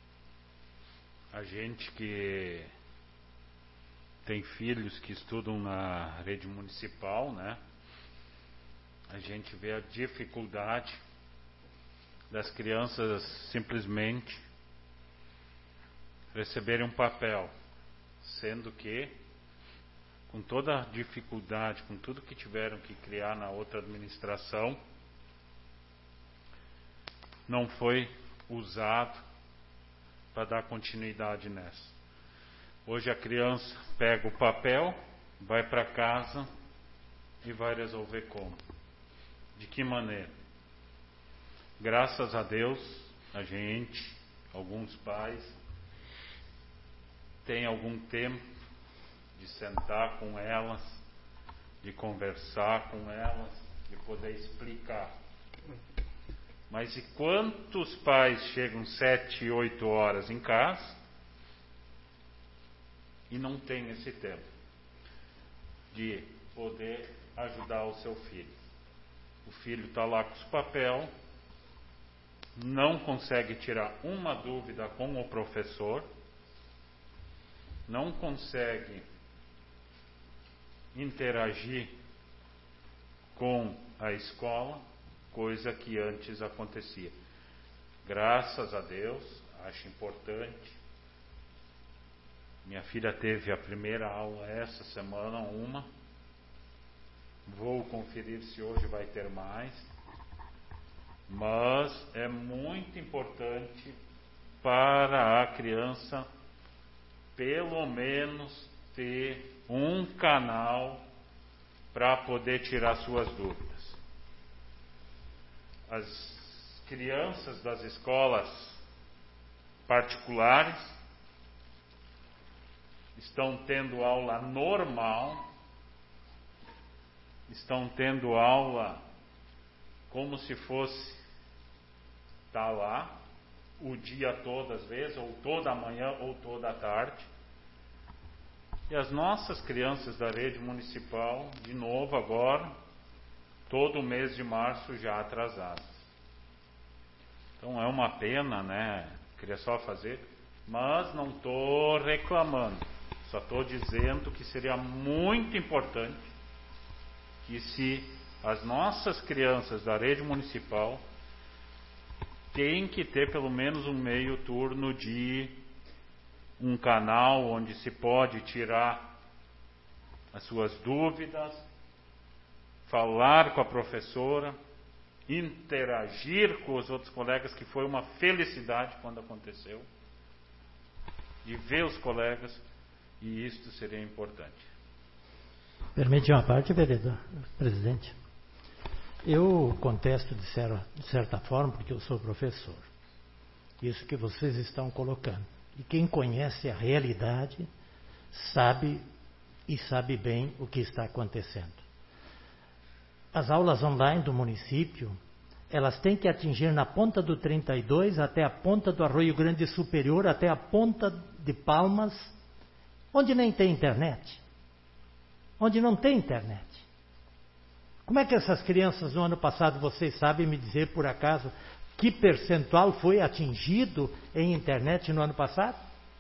A gente que tem filhos que estudam na rede municipal, né? A gente vê a dificuldade das crianças simplesmente receberem um papel, sendo que, com toda a dificuldade, com tudo que tiveram que criar na outra administração, não foi usado para dar continuidade nessa. Hoje a criança pega o papel, vai para casa e vai resolver como? De que maneira? Graças a Deus, a gente, alguns pais, tem algum tempo de sentar com elas, de conversar com elas, de poder explicar. Mas e quantos pais chegam sete, oito horas em casa e não tem esse tempo de poder ajudar o seu filho? O filho está lá com os papel, não consegue tirar uma dúvida com o professor, não consegue interagir com a escola, coisa que antes acontecia. Graças a Deus, acho importante. Minha filha teve a primeira aula essa semana, uma. Vou conferir se hoje vai ter mais. Mas é muito importante para a criança, pelo menos, ter um canal para poder tirar suas dúvidas. As crianças das escolas particulares estão tendo aula normal, estão tendo aula como se fosse estar lá o dia todo, às vezes, ou toda a manhã, ou toda a tarde. E as nossas crianças da rede municipal, de novo agora, todo o mês de março já atrasadas. Então é uma pena, né? Queria só fazer, mas não estou reclamando. Só estou dizendo que seria muito importante que se as nossas crianças da rede municipal têm que ter pelo menos um meio turno de um canal onde se pode tirar as suas dúvidas, falar com a professora, interagir com os outros colegas, que foi uma felicidade quando aconteceu, e ver os colegas, e isto seria importante. Permite uma parte, vereador, presidente? Eu contesto de certa, de certa forma, porque eu sou professor. Isso que vocês estão colocando. E quem conhece a realidade sabe e sabe bem o que está acontecendo. As aulas online do município, elas têm que atingir na ponta do trinta e dois até a ponta do Arroio Grande Superior, até a ponta de Palmas, onde nem tem internet. Onde não tem internet. Como é que essas crianças no ano passado, vocês sabem me dizer por acaso, que percentual foi atingido em internet no ano passado?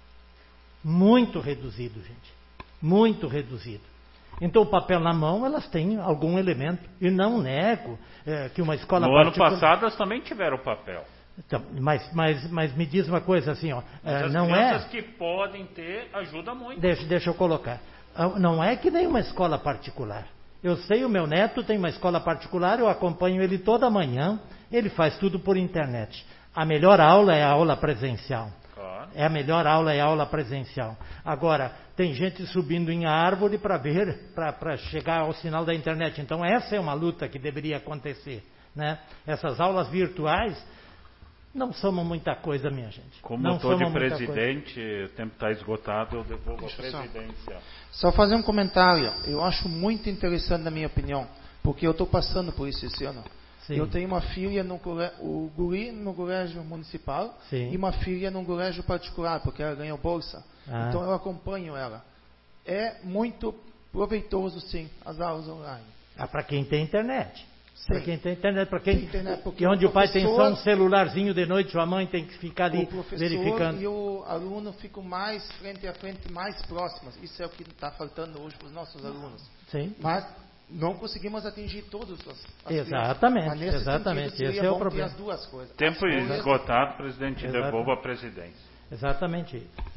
Muito reduzido, gente. Muito reduzido. Então, o papel na mão, elas têm algum elemento. E não nego é, que uma escola... No particular... ano passado, elas também tiveram papel. Então, mas, mas, mas me diz uma coisa assim, ó, mas as não crianças é... que podem ter, ajuda muito. Deixa, deixa eu colocar. Não é que nem uma escola particular. Eu sei, o meu neto tem uma escola particular, eu acompanho ele toda manhã, ele faz tudo por internet. A melhor aula é a aula presencial. Claro. É a melhor aula é a aula presencial. Agora, tem gente subindo em árvore para ver, para chegar ao sinal da internet. Então, essa é uma luta que deveria acontecer, né? Essas aulas virtuais, Não somos muita coisa, minha gente. Como não eu estou de somos muita presidente, coisa. O tempo está esgotado, eu devolvo Deixa a só. presidência. Só fazer um comentário. Eu acho muito interessante, na minha opinião, porque eu estou passando por isso esse ano. Sim. Eu tenho uma filha no o guri no colégio municipal. Sim. E uma filha no colégio particular, porque ela ganhou bolsa. Ah. Então eu acompanho ela. É muito proveitoso, sim, as aulas online. Ah, para quem tem internet. Para quem tem internet, para quem. Internet, porque onde o, o pai tem só um celularzinho de noite, sua mãe tem que ficar ali o professor verificando. E o aluno ficam mais frente a frente, mais próximos. Isso é o que está faltando hoje para os nossos alunos. Sim. Mas não conseguimos atingir todos as, as Exatamente, Mas nesse exatamente. Sentido, Esse é o bom problema. Ter as duas coisas. Tempo as coisas... esgotado, presidente, Exato. devolva a presidência. Exatamente isso.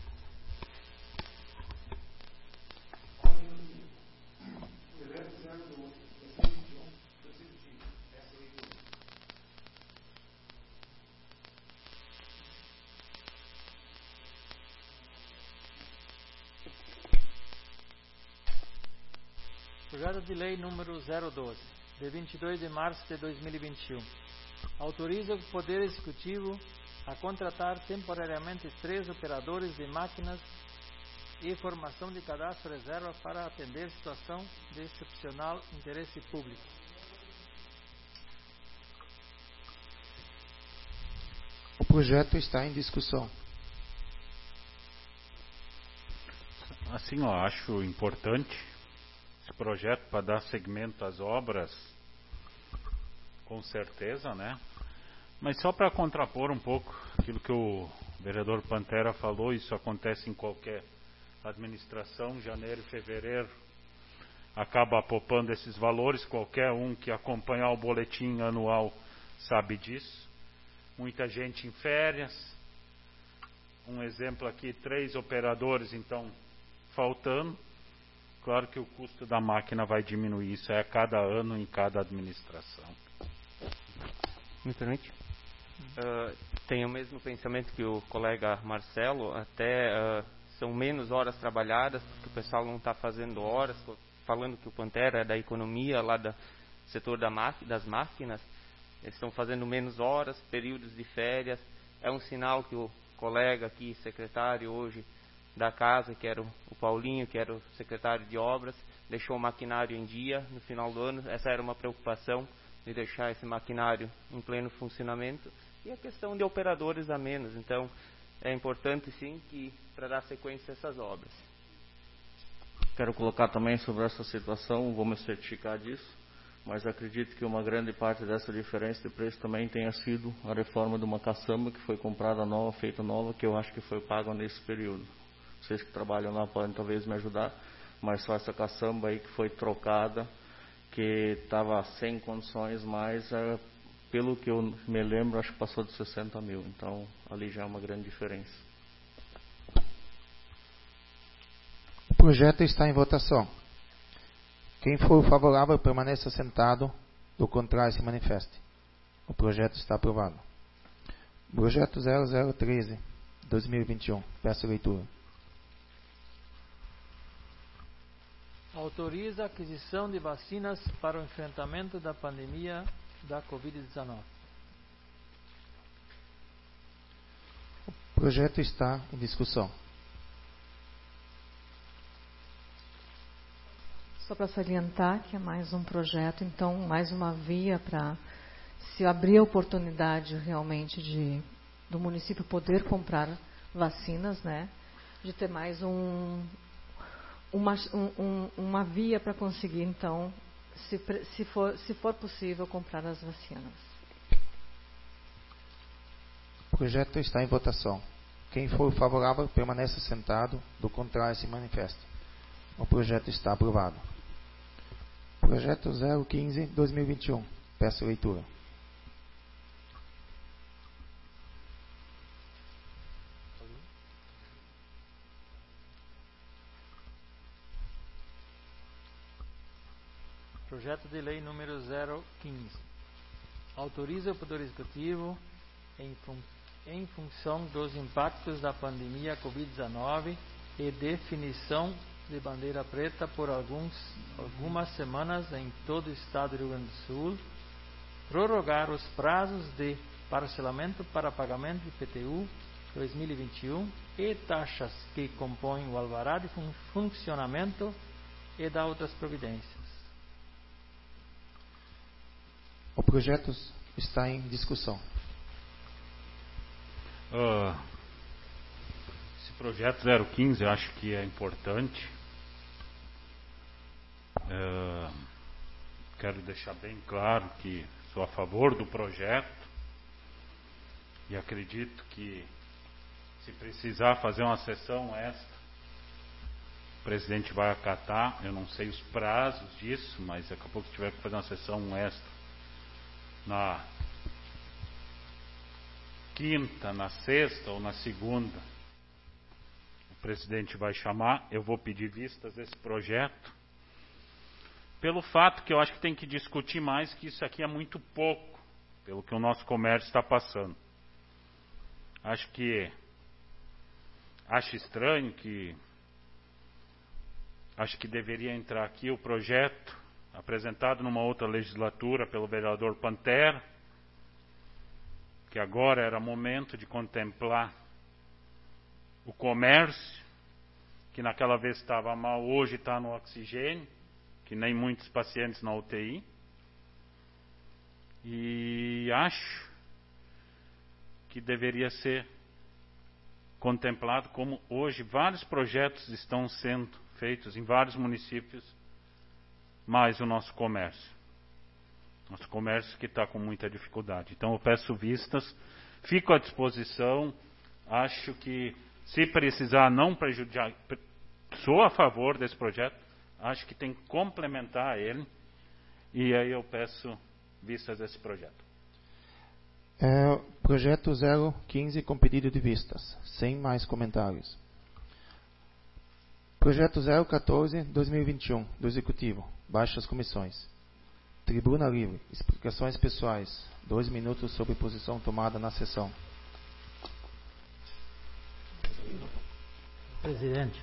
Projeto de Lei número zero doze, de vinte e dois de março de dois mil e vinte e um. Autoriza o Poder Executivo a contratar temporariamente três operadores de máquinas e formação de cadastro reserva para atender situação de excepcional interesse público. O projeto está em discussão. Assim, eu acho importante esse projeto para dar segmento às obras, com certeza, né? Mas só para contrapor um pouco aquilo que o vereador Pantera falou, isso acontece em qualquer administração, janeiro e fevereiro acaba poupando esses valores, qualquer um que acompanhar o boletim anual sabe disso. Muita gente em férias, um exemplo aqui, três operadores então faltando, claro que o custo da máquina vai diminuir, isso é a cada ano em cada administração. Muito noite. Uh, tenho o mesmo pensamento que o colega Marcelo, até uh, são menos horas trabalhadas, porque o pessoal não está fazendo horas, falando que o Pantera é da economia, lá do setor da das máquinas, eles estão fazendo menos horas, períodos de férias, é um sinal que o colega aqui, secretário hoje da casa, que era o, o Paulinho, que era o secretário de obras, deixou o maquinário em dia no final do ano, essa era uma preocupação de deixar esse maquinário em pleno funcionamento, e a questão de operadores a menos, então é importante sim que para dar sequência a essas obras. Quero colocar também sobre essa situação, vou me certificar disso, mas acredito que uma grande parte dessa diferença de preço também tenha sido a reforma de uma caçamba que foi comprada nova, feita nova, que eu acho que foi paga nesse período. Vocês que trabalham lá podem talvez me ajudar, mas só essa caçamba aí que foi trocada, que estava sem condições, mas é, pelo que eu me lembro, acho que passou de sessenta mil, então ali já é uma grande diferença. O projeto está em votação. Quem for favorável permaneça sentado, do contrário se manifeste. O projeto está aprovado. Projeto zero zero treze, dois mil e vinte e um. Peço leitura. Autoriza a aquisição de vacinas para o enfrentamento da pandemia da covid dezenove. O projeto está em discussão. Só para salientar que é mais um projeto, então, mais uma via para se abrir a oportunidade realmente de do município poder comprar vacinas, né? De ter mais um, uma, um, uma via para conseguir, então, se, se, for, se for possível, comprar as vacinas. O projeto está em votação. Quem for favorável permaneça sentado, do contrário se manifeste. O projeto está aprovado. Projeto zero quinze, dois mil e vinte e um. Peço leitura. Projeto de Lei número zero quinze. Autoriza o Poder Executivo, em, fun em função dos impactos da pandemia covid dezenove e definição de bandeira preta por alguns, algumas semanas em todo o estado do Rio Grande do Sul, prorrogar os prazos de parcelamento para pagamento de I P T U dois mil e vinte e um e taxas que compõem o alvará de fun funcionamento e da outras providências. O projeto está em discussão. Uh, esse projeto zero quinze eu acho que é importante. Uh, quero deixar bem claro que sou a favor do projeto e acredito que, se precisar fazer uma sessão extra, o presidente vai acatar. Eu não sei os prazos disso, mas daqui a pouco tiver que fazer uma sessão extra na quinta, na sexta ou na segunda, o presidente vai chamar. Eu vou pedir vistas desse projeto, pelo fato que eu acho que tem que discutir mais, que isso aqui é muito pouco, pelo que o nosso comércio está passando. Acho que acho estranho que acho que deveria entrar aqui o projeto apresentado numa outra legislatura pelo vereador Pantera, que agora era momento de contemplar o comércio, que naquela vez estava mal, hoje está no oxigênio, que nem muitos pacientes na U T I. E acho que deveria ser contemplado como hoje vários projetos estão sendo feitos em vários municípios, mais o nosso comércio. Nosso comércio que está com muita dificuldade. Então eu peço vistas, fico à disposição. Acho que, se precisar não prejudicar, sou a favor desse projeto, acho que tem que complementar ele, e aí eu peço vistas desse projeto. É, projeto zero quinze com pedido de vistas, sem mais comentários. Projeto zero quatorze dois mil e vinte e um, do Executivo, baixas comissões. Tribuna livre, explicações pessoais, dois minutos sobre posição tomada na sessão. Presidente,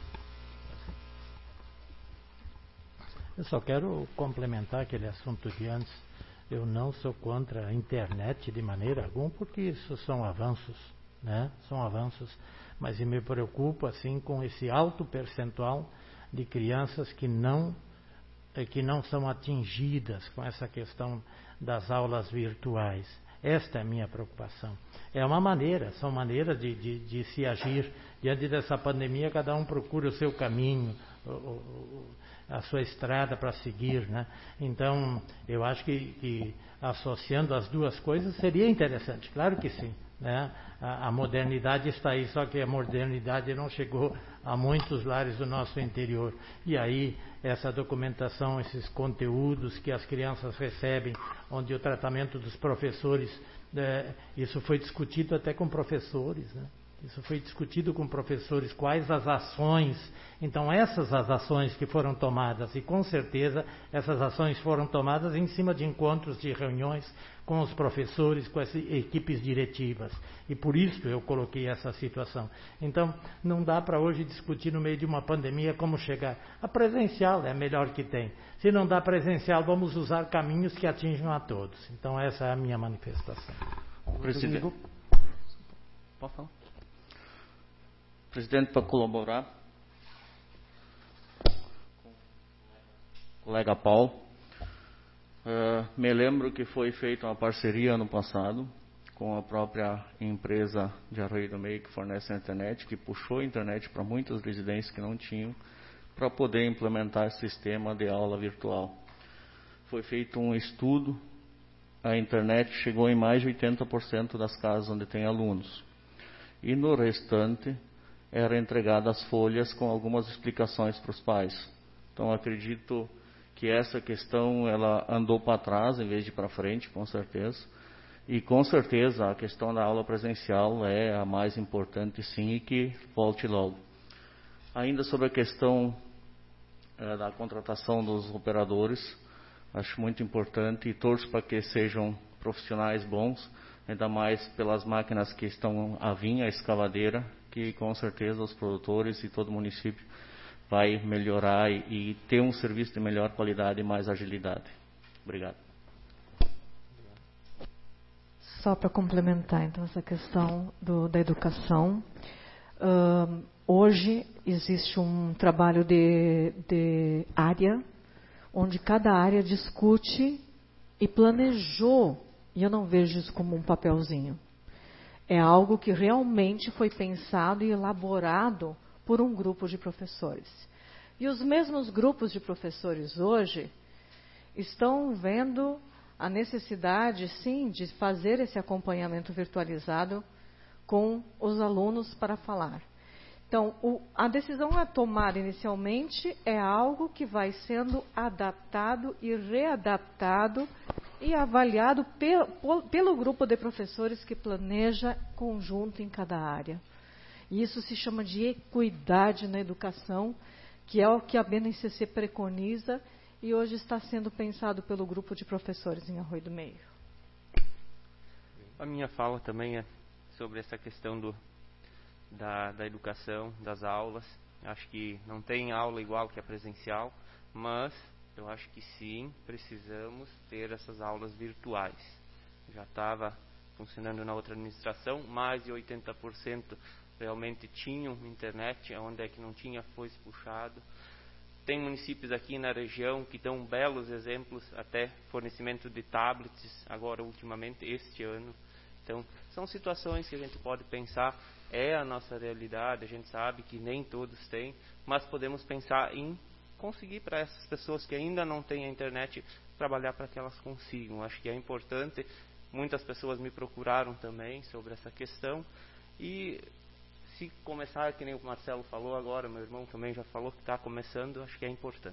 eu só quero complementar aquele assunto de antes. Eu não sou contra a internet de maneira alguma, porque isso são avanços, né? São avanços, mas me preocupo assim com esse alto percentual de crianças que não que não são atingidas com essa questão das aulas virtuais. Esta é a minha preocupação. É uma maneira, são maneiras de, de, de se agir. Diante dessa pandemia, cada um procura o seu caminho, o, o, a sua estrada para seguir, né? Então, eu acho que, que associando as duas coisas seria interessante, claro que sim, né? A, a modernidade está aí, só que a modernidade não chegou a muitos lares do nosso interior. E aí, essa documentação, esses conteúdos que as crianças recebem, onde o tratamento dos professores, é, isso foi discutido até com professores, né? Isso foi discutido com professores, quais as ações. Então, essas as ações que foram tomadas, e com certeza essas ações foram tomadas em cima de encontros, de reuniões com os professores, com as equipes diretivas. E por isso eu coloquei essa situação. Então, não dá para hoje discutir no meio de uma pandemia como chegar. A presencial é a melhor que tem. Se não dá presencial, vamos usar caminhos que atinjam a todos. Então, essa é a minha manifestação. Presidente, pode falar? Presidente, para colaborar, colega Paulo, uh, me lembro que foi feita uma parceria ano passado com a própria empresa de Arroio do Meio que fornece a internet, que puxou a internet para muitas residências que não tinham, para poder implementar esse sistema de aula virtual. Foi feito um estudo, a internet chegou em mais de oitenta por cento das casas onde tem alunos. E no restante, eram entregadas folhas com algumas explicações para os pais. Então, acredito que essa questão ela andou para trás em vez de para frente, com certeza. E, com certeza, a questão da aula presencial é a mais importante, sim, e que volte logo. Ainda sobre a questão é, da contratação dos operadores, acho muito importante e torço para que sejam profissionais bons, ainda mais pelas máquinas que estão a vir, a escavadeira, que com certeza os produtores e todo o município vai melhorar e, e ter um serviço de melhor qualidade e mais agilidade. Obrigado. Só para complementar, então, essa questão do, da educação. Uh, hoje existe um trabalho de, de área, onde cada área discute e planejou, e eu não vejo isso como um papelzinho. É algo que realmente foi pensado e elaborado por um grupo de professores. E os mesmos grupos de professores hoje estão vendo a necessidade, sim, de fazer esse acompanhamento virtualizado com os alunos para falar. Então, o, a decisão a tomar inicialmente é algo que vai sendo adaptado e readaptado e avaliado pe, pelo grupo de professores que planeja conjunto em cada área. E isso se chama de equidade na educação, que é o que a B N C C preconiza e hoje está sendo pensado pelo grupo de professores em Arroio do Meio. A minha fala também é sobre essa questão do, da, da educação, das aulas. Acho que não tem aula igual que a presencial, mas eu acho que sim, precisamos ter essas aulas virtuais. Já estava funcionando na outra administração, mais de oitenta por cento realmente tinham internet, onde é que não tinha foi puxado. Tem municípios aqui na região que dão belos exemplos, até fornecimento de tablets, agora ultimamente, este ano. Então, são situações que a gente pode pensar, é a nossa realidade, a gente sabe que nem todos têm, mas podemos pensar em conseguir para essas pessoas que ainda não têm a internet, trabalhar para que elas consigam. Acho que é importante, muitas pessoas me procuraram também sobre essa questão, e se começar, que nem o Marcelo falou agora, meu irmão também já falou que está começando, acho que é importante.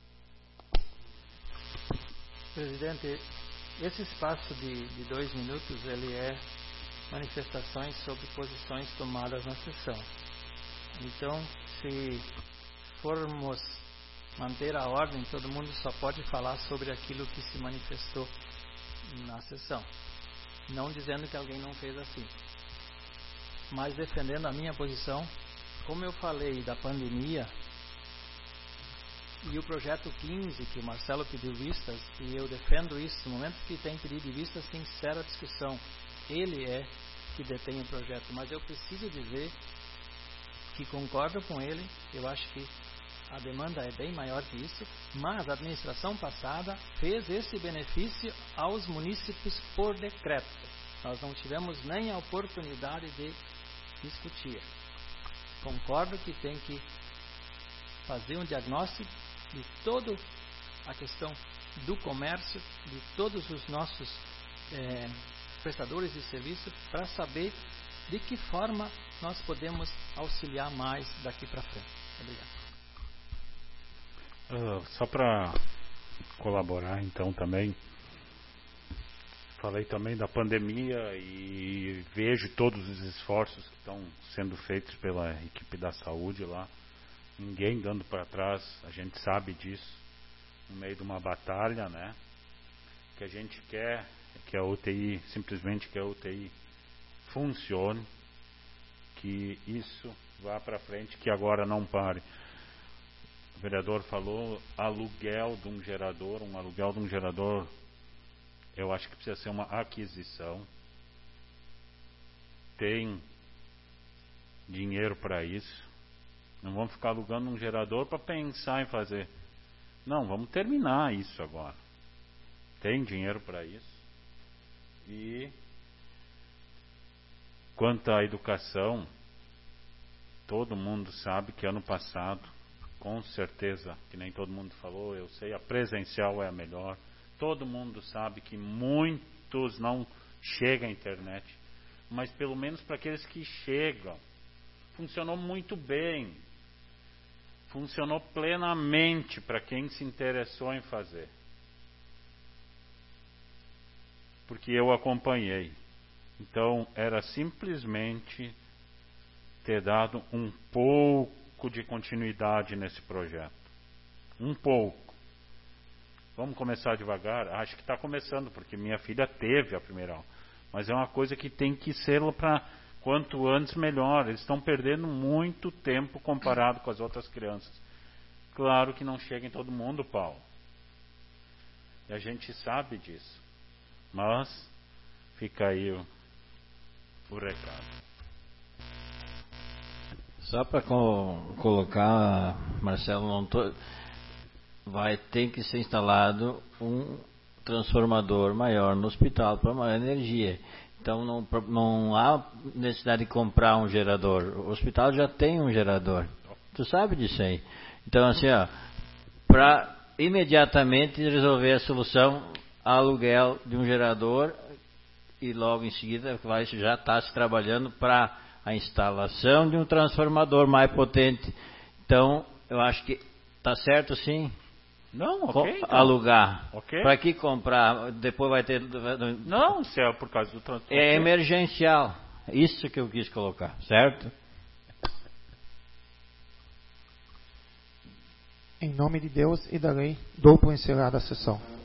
Presidente, esse espaço de, de dois minutos, ele é manifestações sobre posições tomadas na sessão. Então, se formos manter a ordem, todo mundo só pode falar sobre aquilo que se manifestou na sessão. Não dizendo que alguém não fez assim, mas defendendo a minha posição. Como eu falei da pandemia e o projeto quinze, que o Marcelo pediu vistas, e eu defendo isso, no momento que tem pedido de vistas, tem séria discussão. Ele é que detém o projeto, mas eu preciso dizer que concordo com ele. Eu acho que a demanda é bem maior que isso, mas a administração passada fez esse benefício aos munícipes por decreto. Nós não tivemos nem a oportunidade de discutir. Concordo que tem que fazer um diagnóstico de toda a questão do comércio, de todos os nossos é, prestadores de serviço, para saber de que forma nós podemos auxiliar mais daqui para frente. Obrigado. Uh, só para colaborar então também, falei também da pandemia e vejo todos os esforços que estão sendo feitos pela equipe da saúde lá, ninguém dando para trás, a gente sabe disso, no meio de uma batalha, né? O que a gente quer é que a U T I, simplesmente que a U T I funcione, que isso vá para frente, que agora não pare. O vereador falou aluguel de um gerador, um aluguel de um gerador, eu acho que precisa ser uma aquisição. Tem dinheiro para isso. Não vamos ficar alugando um gerador para pensar em fazer. Não, vamos terminar isso agora. Tem dinheiro para isso. E quanto à educação, todo mundo sabe que ano passado, com certeza, que nem todo mundo falou, eu sei, a presencial é a melhor. Todo mundo sabe que muitos não chegam à internet, mas pelo menos para aqueles que chegam, funcionou muito bem. Funcionou plenamente para quem se interessou em fazer. Porque eu acompanhei. Então, era simplesmente ter dado um pouco de continuidade nesse projeto. Um pouco. Vamos começar devagar? Acho que está começando, porque minha filha teve a primeira aula. Mas é uma coisa que tem que ser para quanto antes melhor. Eles estão perdendo muito tempo comparado com as outras crianças. Claro que não chega em todo mundo, Paulo. E a gente sabe disso. Mas Fica aí o, o recado. Só para co colocar, Marcelo, não tô, vai ter que ser instalado um transformador maior no hospital para maior energia. Então não, não há necessidade de comprar um gerador. O hospital já tem um gerador. Tu sabe disso aí. Então assim, ó, para imediatamente resolver a solução, aluguel de um gerador e logo em seguida vai, já está se trabalhando para a instalação de um transformador mais potente. Então eu acho que está certo sim. Não, ok. Então. Alugar. Okay. Para que comprar? Depois vai ter. Não, se é por causa do transporte. É emergencial. Isso que eu quis colocar, certo? Em nome de Deus e da lei, dou por encerrada a sessão.